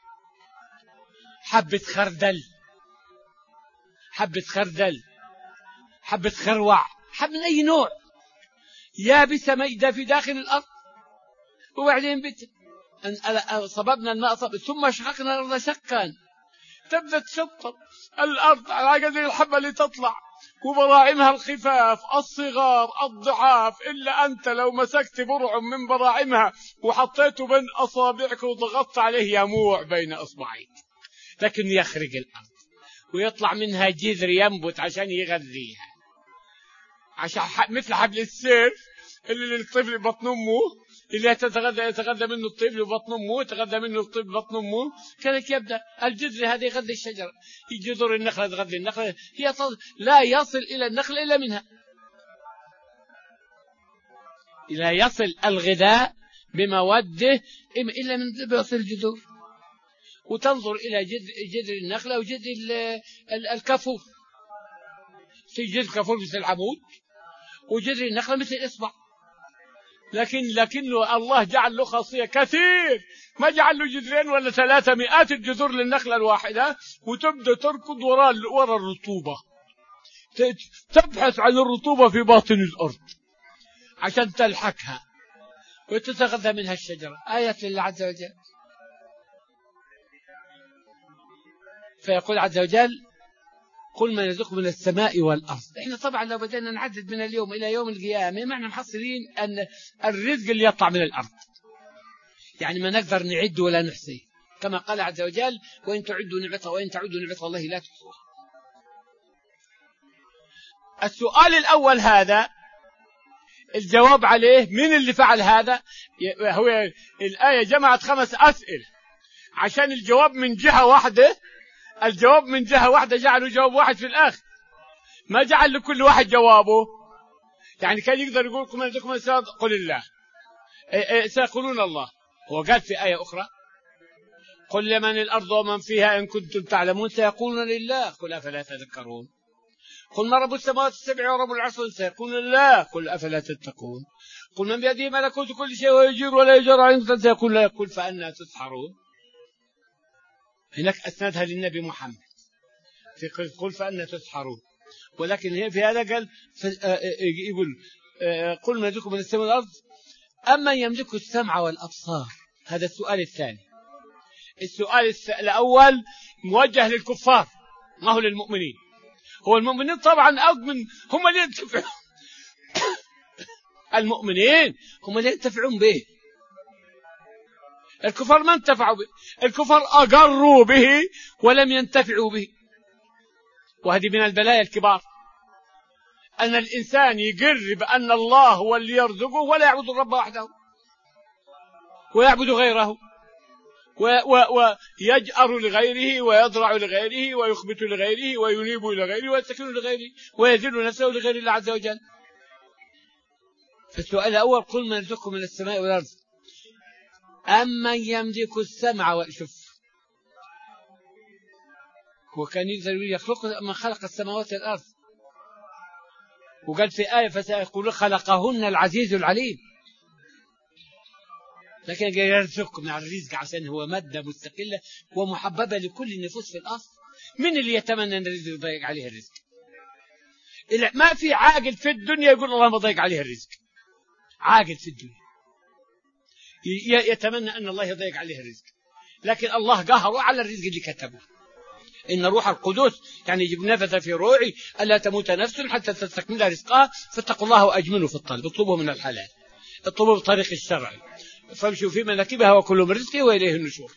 Speaker 1: حبة خردل، حبة خردل، حبة خروع، حب من أي نوع، يابسة ميدة في داخل الأرض. وبعدين بت صببنا الماء صب ثم شققنا الأرض شقا. تبدأ تشطب الأرض على قدر الحبة اللي تطلع، وبراعمها الخفاف الصغار الضعاف. إلا أنت لو مسكت برع من براعمها وحطيته بين أصابعك وضغطت عليه يموع بين أصبعيك، لكن يخرج الأرض ويطلع منها جذر ينبت عشان يغذيها، عشان مثل حبل السيف اللي للطفل بطن أمه، اللي يتغذى يتغذى منه الطفل ببطن أمه، يتغذى منه الطفل ببطن أمه. كذلك يبدأ الجذر هذا يغذي الشجرة، جذور النخلة تغذي النخلة، هي لا يصل إلى النخل إلا منها، لا يصل الغذاء بموده إلا من بيصل الجذور. وتنظر إلى جذر النخلة وجذر الكافور، في جذر الكافور مثل العمود، وجذر النخلة مثل الإصبع. لكن لكنه الله جعل له خاصية كثير، ما جعل له جذرين ولا ثلاثة، مئات الجذور للنخلة الواحدة، وتبدأ تركض وراء وراء الرطوبة، تبحث عن الرطوبة في باطن الأرض عشان تلحقها وتتغذى منها الشجرة. آية لله عز وجل. فيقول عز وجل: قل ما يرزقكم من السماء والأرض. احنا طبعا لو بدأنا نعدد من اليوم إلى يوم القيامة ما احنا محصلين أن الرزق اللي يطلع من الأرض، يعني ما نقدر نعد ولا نحصي، كما قال عز وجل: وإن تعدوا نعمة وإن تعدوا نعمة الله لا تحصوها. السؤال الأول هذا الجواب عليه من اللي فعل هذا؟ هو الآية جمعت خمس أسئلة عشان الجواب من جهة واحدة. الجواب من جهة واحدة جعلوا جواب واحد في الآخر، ما جعل لكل واحد جوابه. يعني كان يقدر يقول: قل من يرزقكم من السماء قل الله، سيقولون الله. هو قال في آية أخرى: قل لمن الأرض ومن فيها إن كنتم تعلمون سيقولون لله قل أفلا تذكرون. قل من رب السماوات السبع ورب العرش سيقولون لله قل أفلا تتقون. قل من بيده ملكوت كل شيء ويجير ولا يجار عليه سيقول لا يقول فأنا تسحرون. هناك أسندها للنبي محمد في قل فأنا تسحرون. ولكن هي في هذا قال يقول قل ما يملك من السماء والأرض أما يملك السمع والأبصار. هذا السؤال الثاني. السؤال الأول موجه للكفار ما هو للمؤمنين. هو المؤمنين طبعا أضمن هم اللي ينتفعون المؤمنين هم اللي ينتفعون به. الكفار ما انتفعوا به، الكفار أقروا به ولم ينتفعوا به. وهذه من البلايا الكبار أن الإنسان يقر بأن الله هو اللي يرزقه ولا يعبد الرب وحده ويعبد غيره ويجأر لغيره ويضرع لغيره ويخبت لغيره وينيب إلى غيره ويستكن لغيره ويذل نفسه لغير الله عز وجل. فالسؤال الأول قل من يرزقكم من السماء والأرض أمن يملك السمع والشف. هو كان يقدر يخلق من خلق السماوات والأرض، وقال في آية فسيقول خلقهن العزيز العليم. لكن يرزقكم على الرزق عشان هو مادة مستقلة ومحببة لكل النفوس في الأصل. من اللي يتمنى أن الرزق يضيق عليه الرزق؟ ما في عاقل في الدنيا يقول الله ما ضيق عليه الرزق. عاقل في الدنيا يتمنى أن الله يضيق عليه الرزق، لكن الله قهره على الرزق اللي كتبه. إن روح القدس يعني يجب نفث في روعي ألا تموت نفس حتى تستكمل رزقها فاتقوا الله وأجملوا في الطلب. اطلبوا من الحلال، اطلبوا بطريق الشرع، فامشوا في مناكبها وكلوا من رزقه وإليه النشور.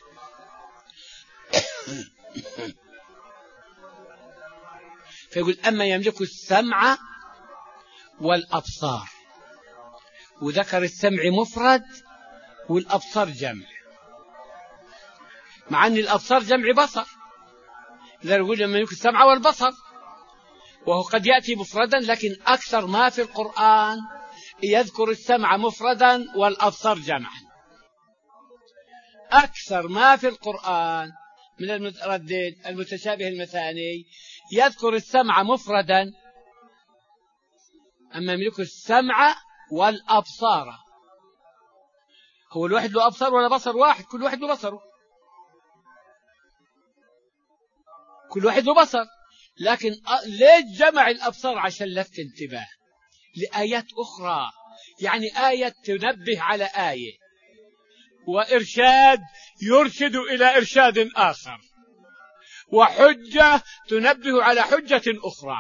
Speaker 1: فيقول أما يملك السمع والأبصار، وذكر السمع مفرد والأبصار جمع، مع أن الأبصار جمع بصر. إذا يقول لما يملك السمع والبصر، وهو قد يأتي مفردا، لكن أكثر ما في القرآن يذكر السمع مفردا والأبصار جمعا. أكثر ما في القرآن من المتردد المتشابه المثاني يذكر السمع مفردا. أما يملك السمع والأبصار، هو الواحد له أبصار ولا بصر واحد؟ كل واحد له بصره، كل واحد له بصر. لكن ليش جمع الأبصار؟ عشان لفت انتباه لآيات أخرى، يعني آية تنبه على آية، وإرشاد يرشد إلى إرشاد آخر، وحجة تنبه على حجة أخرى.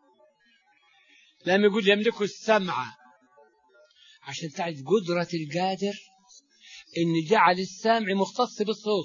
Speaker 1: لما يقول يملك السمع عشان تعرف قدرة القادر إن جعل السامع مختص بالصوت،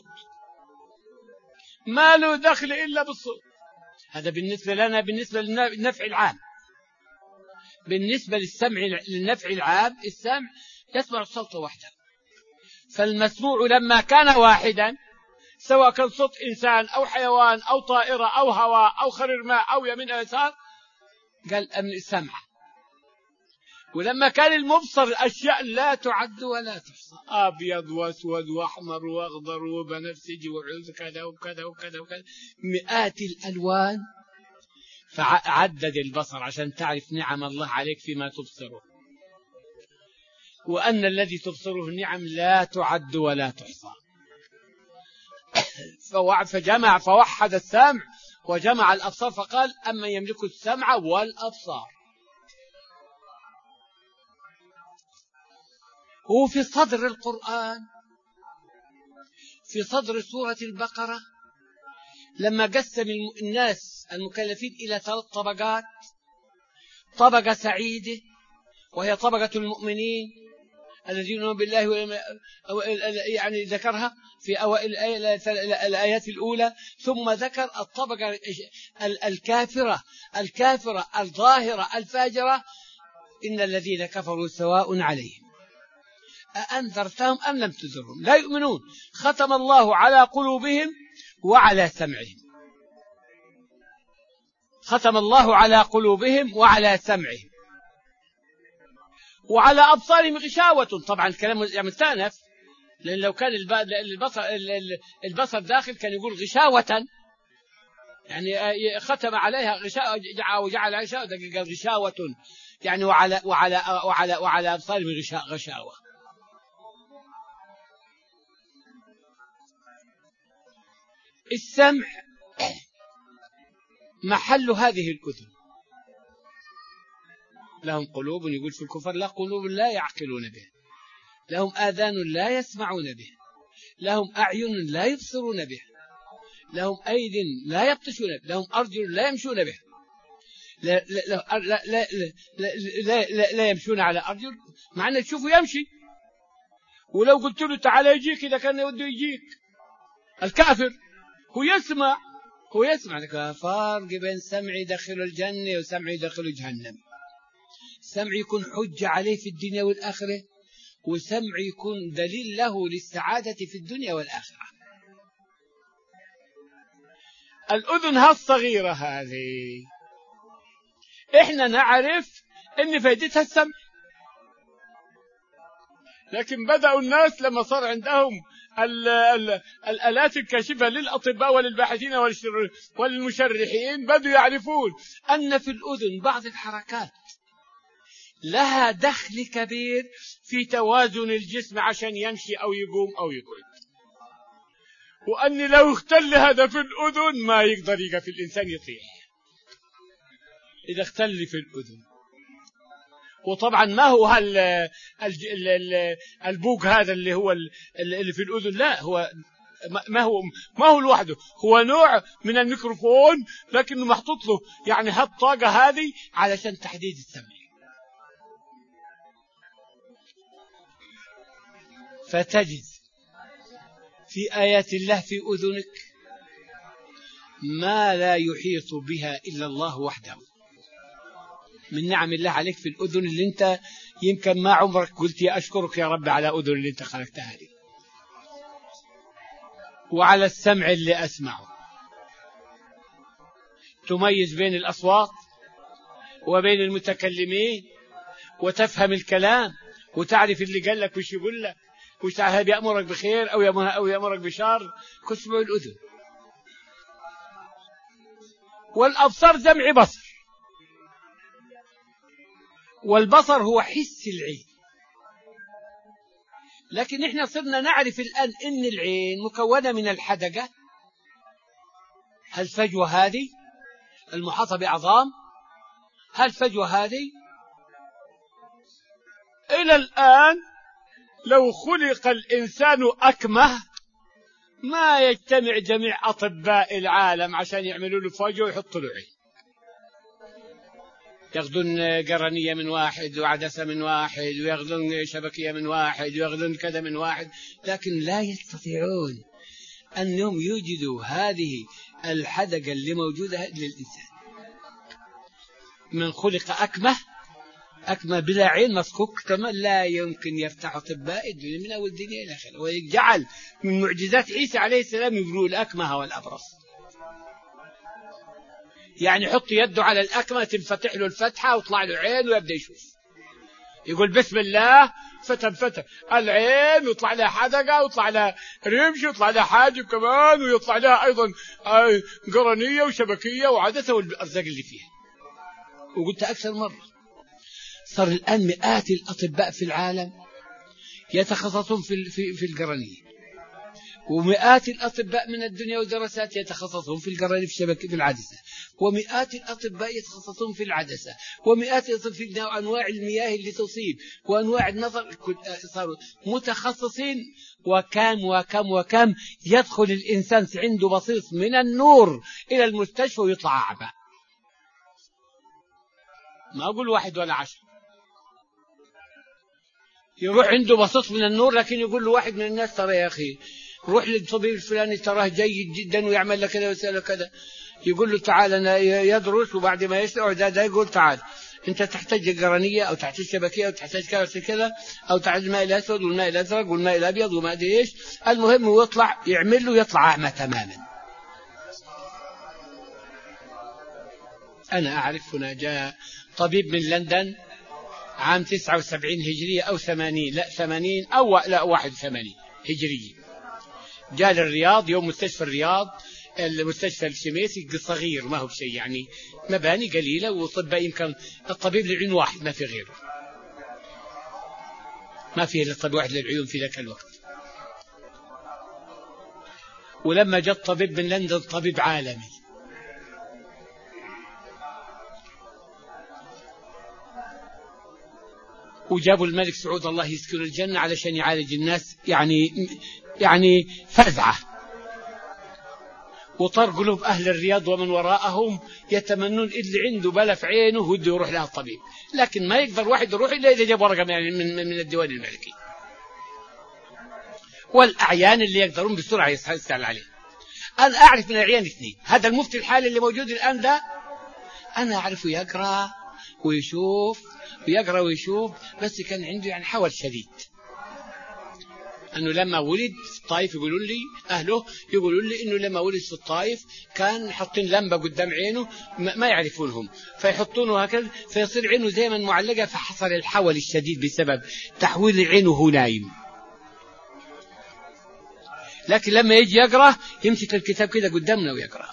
Speaker 1: ما له دخل إلا بالصوت. هذا بالنسبة لنا، بالنسبة للنفع العام. بالنسبة للسمع للنفع العام السمع يسمع الصوت وحده. فالمسموع لما كان واحدا، سواء كان صوت إنسان أو حيوان أو طائرة أو هواء أو خرير ماء أو يمين أو يسار، قال أمن السمع. ولما كان المبصر أشياء لا تعد ولا تحصى، أبيض وأسود وأحمر وأخضر وبنفسجي وعز كذا وكذا وكذا وكذا، مئات الألوان. فعدد البصر عشان تعرف نعم الله عليك فيما تبصره، وأن الذي تبصره النعم لا تعد ولا تحصى. فجمع فوحد السمع وجمع الأبصار فقال أما يملك السمع والأبصار. هو في صدر القرآن، في صدر سورة البقرة، لما قسم الناس المكلفين إلى ثلاث طبقات: طبقة سعيدة وهي طبقة المؤمنين الذين يؤمنون بالله، يعني ذكرها في أوائل الآيات الأولى، ثم ذكر الطبقة الكافرة الكافرة الظاهرة الفاجرة: إن الذين كفروا سواء عليهم أأنذرتهم أم لم تنذرهم لا يؤمنون، ختم الله على قلوبهم وعلى سمعهم. ختم الله على قلوبهم وعلى سمعهم وعلى أبصارهم غشاوة. طبعا الكلام مستأنف، لأن لو كان البصر, البصر داخل كان يقول غشاوة، يعني ختم عليها غشاوة وجعل غشاوة، قال غشاوة يعني وعلى, وعلى, وعلى, وعلى أبصارهم غشاوة. السمع محل هذه الأذن، لهم قلوب يقول في الكفر لا قلوب لا يعقلون بها، لهم آذان لا يسمعون بها، لهم أعين لا يبصرون بها، لهم أيد لا يبطشون بها، لهم أرجل لا يمشون بها، لا لا لا لا لا, لا, لا, لا, لا يمشون على أرجل، مع أنك تشوفه يمشي، ولو قلت له تعالى يجيك إذا كان يوده يجيك. الكافر هو يسمع، هو يسمع. فرق بين سمع يدخل الجنة وسمع يدخل جهنم. سمع يكون حجة عليه في الدنيا والآخرة، وسمع يكون دليل له للسعادة في الدنيا والآخرة. الأذن هالصغيرة هذه إحنا نعرف إن فائدتها السمع، لكن بدأوا الناس لما صار عندهم ال ال الآلات الكاشفة للأطباء وللباحثين والمشرحين بدأوا يعرفون أن في الأذن بعض الحركات لها دخل كبير في توازن الجسم عشان يمشي أو يقوم أو يقعد، وأن لو اختل هذا في الأذن ما يقدر يقف في الإنسان يطيح إذا اختل في الأذن. وطبعا ما هو هال البوق هذا اللي هو اللي في الأذن، لا هو ما هو ما هو لوحده، هو نوع من الميكروفون لكنه محطوط له يعني هالطاقة هذه علشان تحديد السمع. فتجد في آيات الله في أذنك ما لا يحيط بها إلا الله وحده من نعم الله عليك في الأذن اللي انت يمكن ما عمرك قلت يا أشكرك يا رب على أذن اللي انت خلقتها لي، وعلى السمع اللي أسمعه تميز بين الأصوات وبين المتكلمين وتفهم الكلام وتعرف اللي قال لك وش يقول لك وش يأمرك بخير أو يأمرك بشر. كسمع الأذن. والأبصار جمع بصر، والبصر هو حس العين، لكن احنا صرنا نعرف الآن ان العين مكونة من الحدقة هالفجوة هذه المحاطة بعظام، هالفجوة هذه إلى الآن لو خلق الإنسان أكمه ما يجتمع جميع أطباء العالم عشان يعملوا له فجوة ويحطوا له عين، ياخذون قرنية من واحد وعدسة من واحد وياخذون شبكية من واحد وياخذون كذا من واحد، لكن لا يستطيعون أنهم يوجدوا هذه الحدقة اللي موجودة للإنسان. من خلق أكمه، أكمه بلا عين مسكوك تمام لا يمكن يفتح أطباء الدنيا من أول الدنيا إلى آخره. ويجعل من معجزات عيسى عليه السلام يقولوا الأكمه والأبرص، يعني يحط يده على الأكمه تنفتح له الفتحة وطلع له عين ويبدأ يشوف، يقول بسم الله فتنفتح العين ويطلع لها حدقة ويطلع لها رمش ويطلع لها حاجب كمان ويطلع لها أيضا قرنية وشبكية وعدسة والأرزاق اللي فيها. وقلت أكثر مرة صار الآن مئات الأطباء في العالم يتخصصون في في في القرنية، ومئات الأطباء من الدنيا والدراسات يتخصصون في القرنية في شبكة في العدسة، ومئات الأطباء يتخصصون في العدسة، ومئات في أنواع المياه اللي تصيب وأنواع النظر، صاروا متخصصين. وكم وكم وكم يدخل الإنسان عنده بصيص من النور إلى المستشفى ويطلع أعمى، ما أقول واحد ولا عشر، يروح عنده بسيط من النور لكن يقول له واحد من الناس ترى يا أخي روح للطبيب الفلاني تراه جيد جدا ويعمل لك كذا ويسأل كذا، يقول له تعال أنا يدرس وبعد ما يسمع ده يقول تعال أنت تحتاج القرنية أو تحتاج شبكية أو تحتاج كذا كذا أو تحتاج الماء الأسود والماء الأزرق والماء الأبيض وما أدري إيش، المهم هو يطلع يعمل له يطلع أعمى تماما. أنا أعرف هنا جاء طبيب من لندن عام تسعة وسبعين هجرية أو ثمانين لا ثمانين أو لا واحد وثمانين هجرية، جاء للرياض يوم مستشفى الرياض المستشفى الشميسي صغير ما هو شيء يعني مباني قليلة وطباء يمكن الطبيب للعيون واحد ما في غيره، ما فيه إلا طبيب واحد للعيون في ذاك الوقت. ولما جاء الطبيب من لندن طبيب عالمي وجابوا الملك سعود الله يسكن الجنة علشان يعالج الناس يعني يعني فزعة، وطر قلوب أهل الرياض ومن وراءهم يتمنون اللي عنده بلا في عينه وده يروح لها الطبيب، لكن ما يقدر واحد يروح إلا إذا جاب ورقة من, من الديوان الملكي. والأعيان اللي يقدرون بسرعة يستعمل عليه. أنا أعرف من الأعيان اثنين، هذا المفتي الحالي اللي موجود الآن ده أنا أعرفه يقرأ ويشوف ويقرأ ويشوف، بس كان عنده يعني حول شديد، أنه لما ولد في الطائف يقولون لي أهله يقولون لي إنه لما ولد في الطائف كان حاطين لمبة قدام عينه ما يعرفونهم فيحطونه هكذا فيصير عينه دائما معلقة، فحصل الحول الشديد بسبب تحويل عينه هو نايم. لكن لما يجي يقرأ يمسك الكتاب كده قدامنا ويقرأ.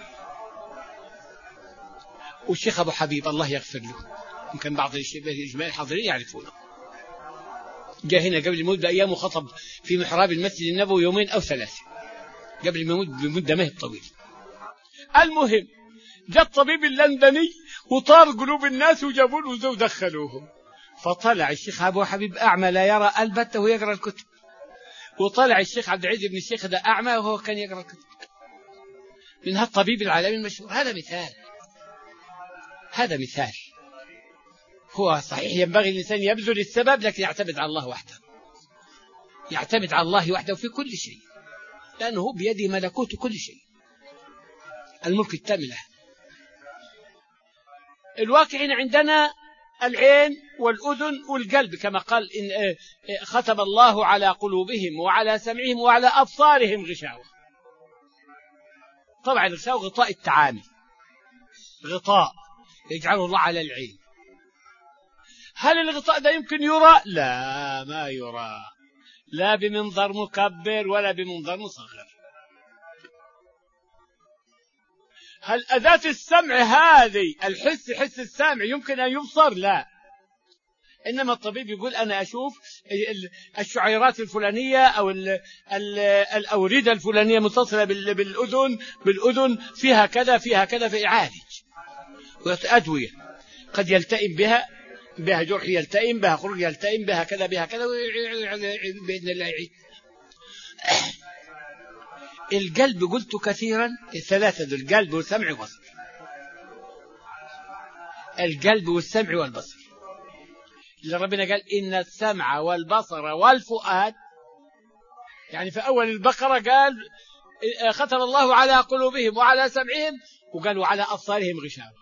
Speaker 1: والشيخ أبو حبيب الله يغفر له، يمكن بعض الإجماع الحاضرين يعرفونه، جاء هنا قبل الموت بأيام وخطب في محراب المسجد النبوي يومين أو ثلاثة قبل الموت بمدة ما هي طويل. المهم جاء الطبيب اللندني وطار قلوب الناس وجابوا له زو ودخلوهم، فطلع الشيخ أبو حبيب أعمى لا يرى البتة ويقرأ الكتب، وطلع الشيخ عبد العزيز بن الشيخ ده أعمى وهو كان يقرأ الكتب من هالطبيب العالمي المشهور. هذا مثال، هذا مثال. هو صحيح ينبغي الإنسان يبذل السبب لكن يعتمد على الله وحده، يعتمد على الله وحده في كل شيء، لأنه بيده ملكوت كل شيء، الملك التام له. الواقع عندنا العين والأذن والقلب كما قال إن ختم الله على قلوبهم وعلى سمعهم وعلى أبصارهم غشاوة. طبعا الغشاوة غطاء التعامل، غطاء يجعله الله على العين. هل الغطاء ده يمكن يرى؟ لا، ما يرى، لا بمنظر مكبر ولا بمنظر مصغر. هل أداة السمع هذه الحس حس السامع يمكن أن يبصر؟ لا، إنما الطبيب يقول أنا أشوف الشعيرات الفلانية أو الأوردة الفلانية متصلة بالأذن بالأذن فيها كذا فيها كذا، فيعالج وأدوية قد يلتئم بها بها جرح يلتئم بها خروج يلتئم بها كذا بها كذا بإذن الله يعيد. القلب قلت كثيرا الثلاثة ذو القلب والسمع والبصر، القلب والسمع والبصر اللي ربنا قال إن السمع والبصر والفؤاد، يعني في أول البقرة قال ختم الله على قلوبهم وعلى سمعهم، وقال وعلى أبصارهم غشاوة،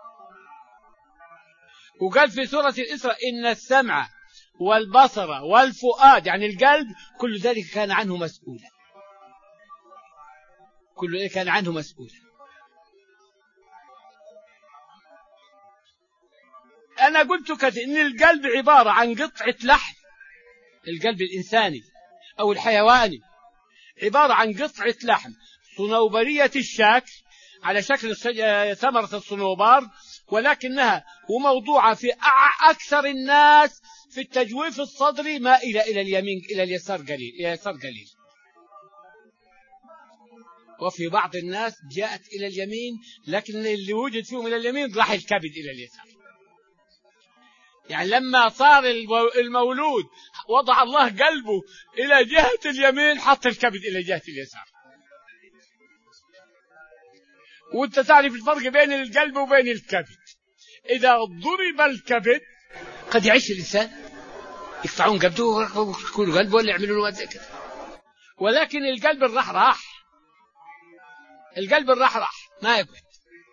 Speaker 1: وقال في سورة الإسراء إن السمع والبصر والفؤاد يعني القلب كل ذلك كان عنه مسؤولا، كل ذلك كان عنه مسؤولا. أنا قلت كذا إن القلب عبارة عن قطعة لحم، القلب الإنساني أو الحيواني عبارة عن قطعة لحم صنوبرية الشكل على شكل ثمرة الصنوبر، ولكنها وموضوعة في أكثر الناس في التجويف الصدري مائلة إلى اليمين إلى اليسار قليل إلى اليسار قليل، وفي بعض الناس جاءت إلى اليمين لكن اللي وجد فيهم إلى اليمين راح الكبد إلى اليسار. يعني لما صار المولود وضع الله قلبه إلى جهة اليمين حط الكبد إلى جهة اليسار. وانت تعرف الفرق بين القلب وبين الكبد، إذا ضرب الكبد قد يعيش الإنسان يقطعون قبضه ويكون قلبه ولا يعملوا له زي كده، ولكن القلب الراح راح، القلب الراح راح ما يقعد.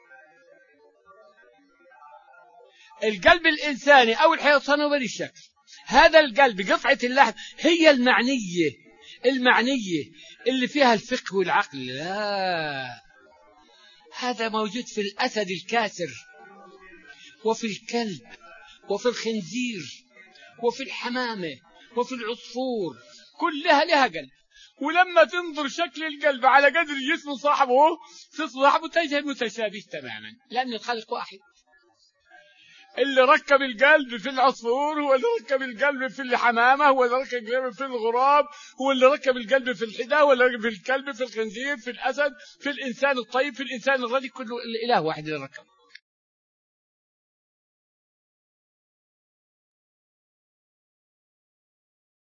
Speaker 1: القلب الإنساني أو الحيواني بالشكل هذا القلب قطعة اللحم هي المعنية المعنية اللي فيها الفقه والعقل، لا، هذا موجود في الأسد الكاسر وفي الكلب وفي الخنزير وفي الحمامة وفي العصفور، كلها لها قلب. ولما تنظر شكل القلب على قدر جسم صاحبه في صاحبه تجد متشابه تماما، لأن الخلق واحد. اللي ركب القلب في العصفور هو اللي ركب القلب في الحمامة، هو اللي ركب القلب في الغراب، هو اللي ركب القلب في الحدى، هو اللي ركب في الكلب في الخنزير في الأسد في الإنسان الطيب في الإنسان الردي، كله الإله واحد اللي ركب.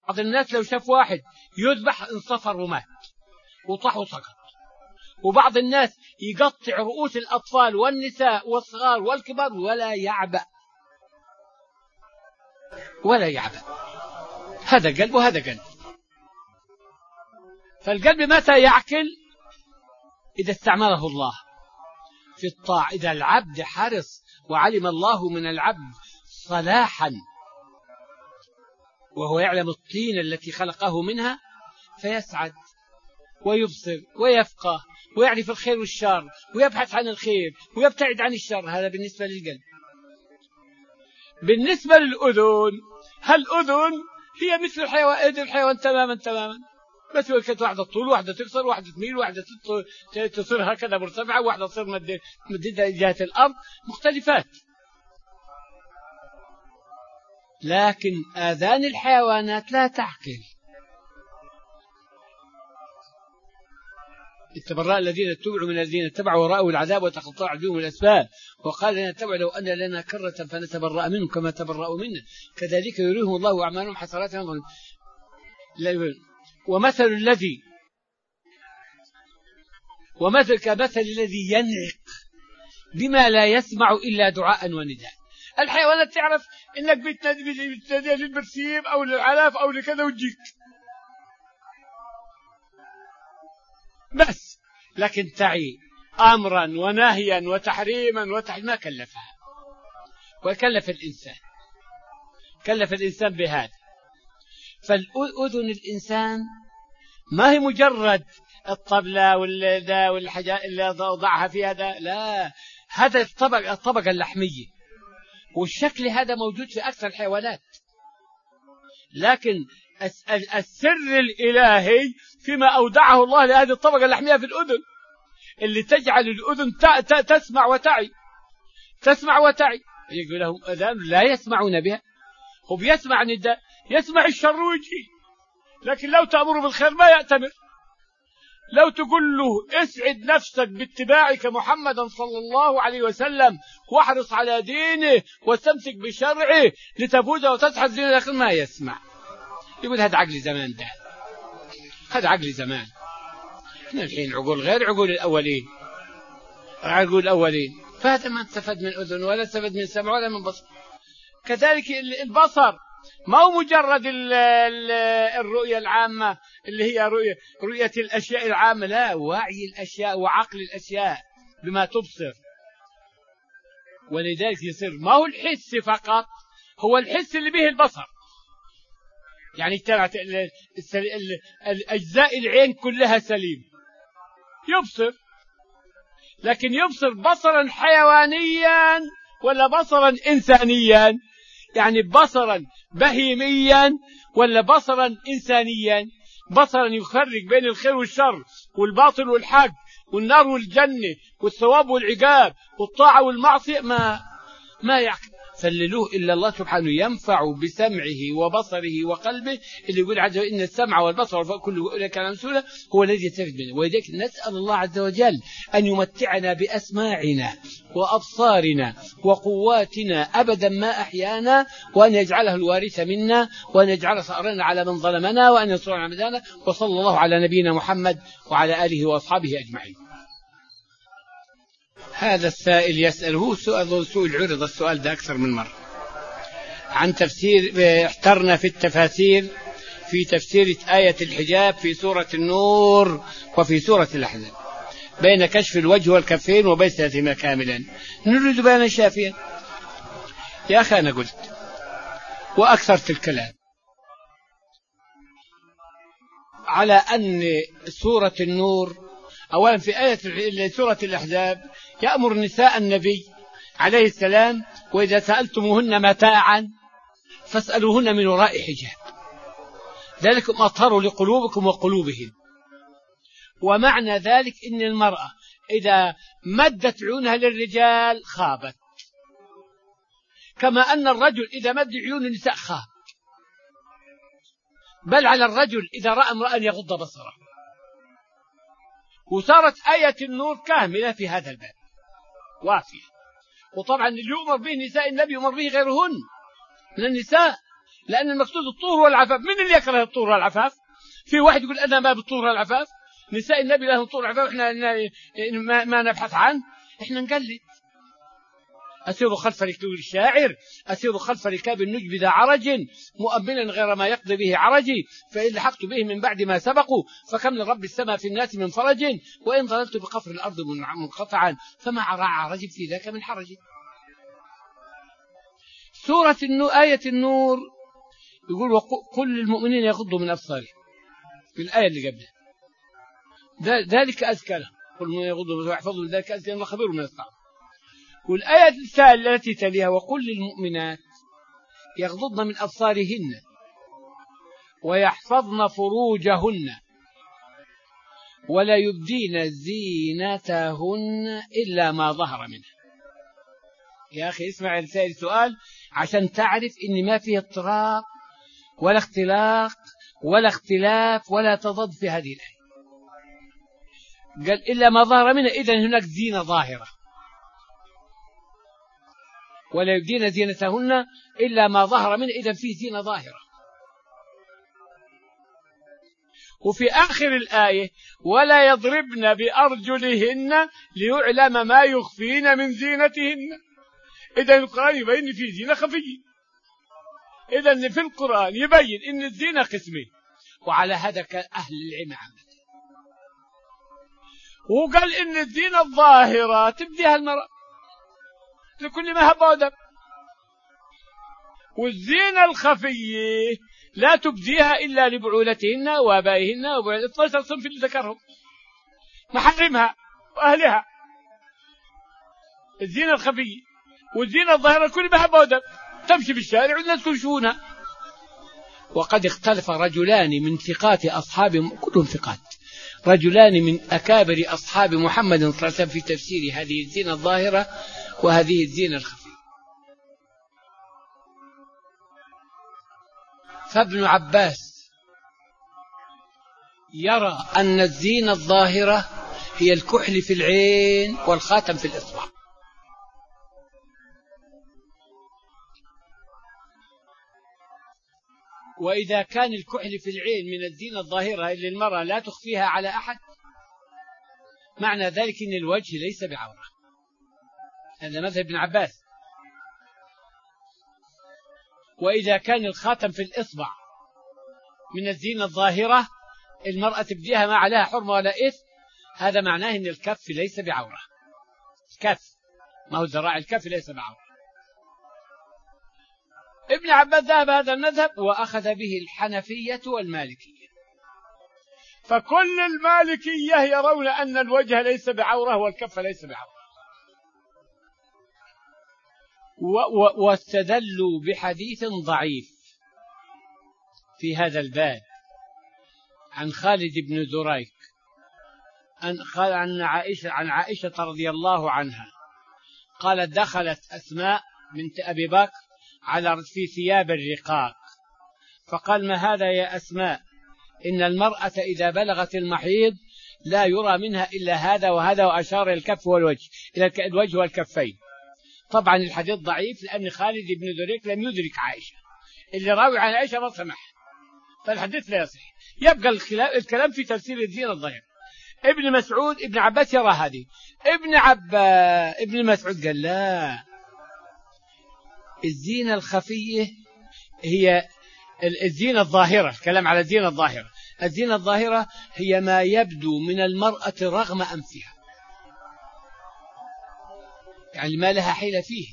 Speaker 1: بعض الناس لو شاف واحد يذبح انصفر ومات وطاح وسقط. وبعض الناس يقطع رؤوس الأطفال والنساء والصغار والكبار ولا يعبأ ولا يعبأ. هذا قلب وهذا قلب. فالقلب متى يعقل؟ إذا استعمله الله في الطاعة، إذا العبد حرص وعلم الله من العبد صلاحا وهو يعلم الطين التي خلقه منها فيسعد ويبصر ويفقه ويعرف الخير والشر ويبحث عن الخير ويبتعد عن الشر. هذا بالنسبة للقلب. بالنسبة للأذن، هالأذن هي مثل الحيوان, الحيوان تماما تماما، بس كانت واحدة تطول واحدة تقصر واحدة تميل واحدة تصير هكذا مرتفعة واحدة تصير مددة جهة الأرض، مختلفات. لكن آذان الحيوانات لا تعقل. اتبرأ الذين اتبعوا من الذين اتبعوا ورأوا العذاب وتقطعوا بهم الأسباب وقال لنا اتبعوا لو أن لنا كرة فنتبرأ منهم كما تبرأوا منا كذلك يريهم الله أعمالهم حسرات. ومثل الذي ومثل كمثل الذي ينعق بما لا يسمع إلا دعاء ونداء. الحيوانات تعرف إنك بتنادي للبرسيم أو للعلاف أو لكذا وتجيك بس، لكن تعي أمرا ونهيا وتحريما وتحريما ما كلفها. وكلف الإنسان كلف الإنسان بهذا. فالأذن الإنسان ما هي مجرد الطبلة والحاجات اللي ضعها في هذا، لا، هذا الطبق الطبقة اللحمية، والشكل هذا موجود في أكثر الحيوانات. لكن السر الإلهي فيما أودعه الله لهذه الطبقة اللحمية في الأذن، اللي تجعل الأذن تسمع وتعي تسمع وتعي. يقول لهم أذان لا يسمعون بها. هو بيسمع نداء، يسمع الشر ويجي، لكن لو تأمر بالخير ما يأتمر. لو تقول له اسعد نفسك باتباعك محمدا صلى الله عليه وسلم واحرص على دينه واستمسك بشرعه لتفوز وتسعد دين الآخر، ما يسمع. يقول هذا عقل زمان، ده هذا عقل زمان. احنا الحين عقول غير عقول الأولين عقول الأولين فهذا ما استفد من أذن ولا استفد من سمع ولا من بصر. كذلك البصر ما هو مجرد الرؤية العامة اللي هي رؤية, رؤية الأشياء العامة، لا، وعي الأشياء وعقل الأشياء بما تبصر. ولذلك يصير ما هو الحس فقط، هو الحس اللي به البصر. يعني الأجزاء العين كلها سليم يبصر، لكن يبصر بصرا حيوانيا ولا بصرا إنسانيا؟ يعني بصرا بهيميا ولا بصرا إنسانيا؟ بصرا يخرج بين الخير والشر والباطل والحق والنار والجنة والثواب والعقاب والطاعة والمعصية، ما ما يعقل. فللوه إلا الله سبحانه ينفع بسمعه وبصره وقلبه، اللي يقول عز وجل إن السمع والبصر وكل أولئك كان مسؤولا، هو الذي يستفيد منه. ولذلك نسأل الله عز وجل أن يمتعنا بأسماعنا وأبصارنا وقواتنا أبدا ما أحيانا، وأن يجعله الوارث منا، وأن يجعل ثأرنا على من ظلمنا، وأن ينصرنا على مدانا. وصلى الله على نبينا محمد وعلى آله وأصحابه أجمعين. هذا السائل يسأله سؤال سؤال عرض السؤال ده أكثر من مرة عن تفسير، احترنا في التفاسير في تفسير آية الحجاب في سورة النور وفي سورة الأحزاب بين كشف الوجه والكفين وبين ثلاثهما كاملا. نريد بيانا شافيا. يا أخي أنا قلت وأكثرت الكلام على أن سورة النور أولا في آية سورة الأحزاب يأمر نساء النبي عليه السلام وإذا سألتموهن متاعا فاسألوهن من وراء حجاب ذلكم أطهر لقلوبكم وقلوبهم. ومعنى ذلك إن المرأة إذا مدت عيونها للرجال خابت، كما أن الرجل إذا مد عيون النساء خاب، بل على الرجل إذا رأى امرأة يغض بصره. وصارت آية النور كاملة في هذا الباب وافية. وطبعا اللي يؤمر به نساء النبي يؤمر به غيرهن من النساء، لأن المقصود الطهر والعفاف. من اللي يكره الطهر والعفاف؟ في واحد يقول أنا ما بالطهر والعفاف، نساء النبي لهم طهر والعفاف، إحنا ما, ما نبحث عنه، إحنا نقلد. أسير خلف ركاب الشاعر، أسير خلف ركاب النجب ذا عرج، مؤمنا غير ما يقضي به عرجي، فإن لحقت به من بعد ما سبقوا، فكم لرب السماء في الناس من فرج، وإن ضللت بقفر الأرض منقطعا، فما عرى عرج في ذاك من حرج. سورة النور، آية النور يقول وكل المؤمنين يغضوا من أبصارهم، في الآية اللي قبلها ذلك أزكى لهم، كل المؤمنين يغضوا ويحفظوا من ذلك أزكى لهم خبير من الصعب. والآية التي تليها وقل للمؤمنات يغضضن من أبصارهن ويحفظن فروجهن ولا يبدين زينتهن إلا ما ظهر منها. يا أخي اسمع رسالة سؤال عشان تعرف إن ما فيه اضطراب ولا اختلاق ولا اختلاف ولا تضاد في هذه الآية. قال إلا ما ظهر منها، إذن هناك زينة ظاهرة، ولا يبدين زينتهن إلا ما ظهر منه، إذا فيه زينة ظاهرة. وفي آخر الآية ولا يضربن بأرجلهن ليعلم ما يخفين من زينتهن. إذا القرآن يبين فيه زينة خفية، إذا في القرآن يبين إن الزينة قسمين، وعلى هذا أهل العلم عامة. وقال إن الزينة الظاهرة تبديها المرأة لكل ما هب ودب، والزينة الخفية لا تبديها إلا لبعولتهن وآبائهن وبعولة اثني عشر صنف اللي ذكرهم محرمها وأهلها. الزينة الخفية والزينة الظاهرة كل ما هب ودب، تمشي بالشارع والناس يشوفونها. وقد اختلف رجلان من ثقات أصحاب، كلهم ثقات، رجلان من أكابر أصحاب محمد صلى الله عليه وسلم في تفسير هذه الزينة الظاهرة وهذه الزينة الخفية. فابن عباس يرى أن الزينة الظاهرة هي الكحل في العين والخاتم في الإصبع. وإذا كان الكحل في العين من الزينة الظاهرة اللي المرأة لا تخفيها على أحد، معنى ذلك أن الوجه ليس بعورة. هذا مذهب ابن عباس. وإذا كان الخاتم في الإصبع من الزينة الظاهرة المرأة تبديها ما عليها حرمة ولا إثم، هذا معناه أن الكف ليس بعورة. الكف ما هو ذراع الكف ليس بعورة. ابن عباس ذهب هذا المذهب وأخذ به الحنفية والمالكية. فكل المالكية يرون أن الوجه ليس بعورة والكف ليس بعورة، واستدلوا بحديث ضعيف في هذا الباب عن خالد بن ذريك قال عن عائشة, عن عائشة رضي الله عنها قالت دخلت أسماء بنت أبي بكر على في ثياب الرقاق، فقال ما هذا يا أسماء؟ إن المرأة إذا بلغت المحيض لا يرى منها إلا هذا وهذا، وأشار الكف والوجه إلى الوجه والكفين. طبعا الحديث ضعيف لأن خالد بن ذريك لم يدرك عائشة، اللي راوي عن عائشة ما سمح، فالحديث لا يصح. يبقى الكلام في تفسير الزينة الظاهرة. ابن مسعود ابن عباس يرى هذه، ابن عباس ابن مسعود قال لا، الزينة الخفية هي الزينة الظاهرة. الكلام على الزينة الظاهرة. الزينة الظاهرة هي ما يبدو من المرأة رغم أنفها، يعني ما لها حيلة فيه،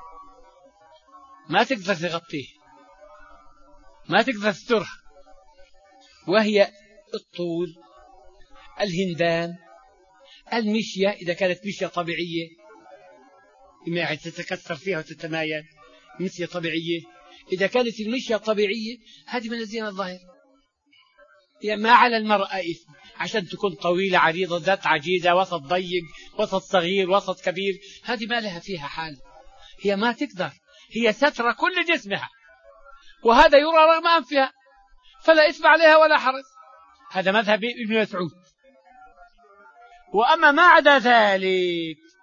Speaker 1: ما تقدر تغطيه، ما تقدر تسترها، وهي الطول، الهندام، المشية إذا كانت مشية طبيعية يعني تتكسر فيها وتتمايل، مشية طبيعية. إذا كانت المشية طبيعية هذه من الزينة الظاهرة. يعني ما على المرأة إثم عشان تكون طويلة عريضة ذات عجيزة، وسط ضيق، وسط صغير، وسط كبير، هذه ما لها فيها حال، هي ما تقدر، هي ستر كل جسمها، وهذا يرى رغم أنفها، فلا إثم عليها ولا حرج. هذا مذهب ابن مسعود. وأما ما عدا ذلك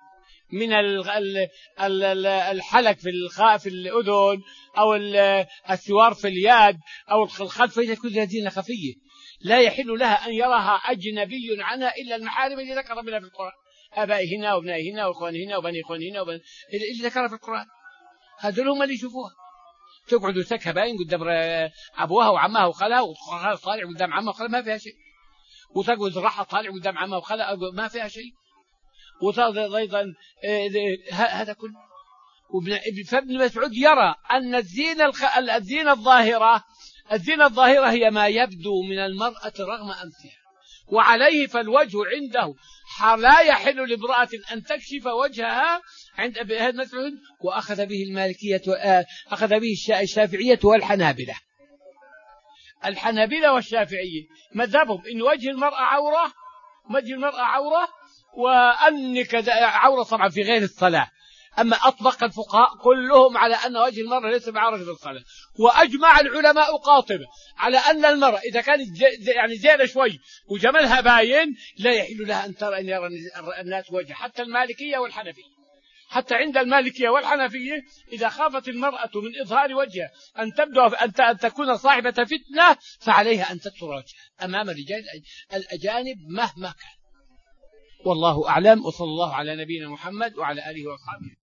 Speaker 1: من الحلق في في الأذن أو السوار في اليد أو الخلف، فإذا كل زينة خفية لا يحل لها أن يراها أجنبي عنها إلا المحارم اللي ذكر منها في القرآن، آبائهن وابنائهن وإخوانهن وبني إخوانهن وبني اللي ذكرها في القرآن، هذول هم اللي يشوفوها. تقعد وسكها باين قدام أبوها وعمها وخالها، وخالها طالع قدام عمها وخالها ما فيها شيء، وتقعد راحة طالع قدام عمها وخالها ما فيها شيء، وتظل أيضا هذا كله. فابن مسعود يرى أن الزينة الخ... الزينة الظاهرة الزينة الظاهرة هي ما يبدو من المرأة رغم أنفها، وعليه فالوجه عنده لا يحل لامرأة أن تكشف وجهها عند ابن مسعود، وأخذ به المالكية أخذ به الشافعية والحنابلة. الحنابلة والشافعية مذهبهم إن وجه المرأة عورة، وجه المرأة عورة، وأنك عورة طبعا في غير الصلاة. أما أطلق الفقهاء كلهم على أن وجه المرأة ليس بعورة في الصلاة، وأجمع العلماء قاطبة على أن المرأة إذا كانت زي يعني زينة شوي وجمالها باين لا يحل لها أن ترى أن يرى الناس وجه، حتى المالكية والحنفية. حتى عند المالكية والحنفية إذا خافت المرأة من إظهار وجهها أن تبدو أن تكون صاحبة فتنة فعليها أن تستر وجهها أمام الرجال الأجانب مهما كان. والله أعلم، وصلى الله على نبينا محمد وعلى آله وصحبه.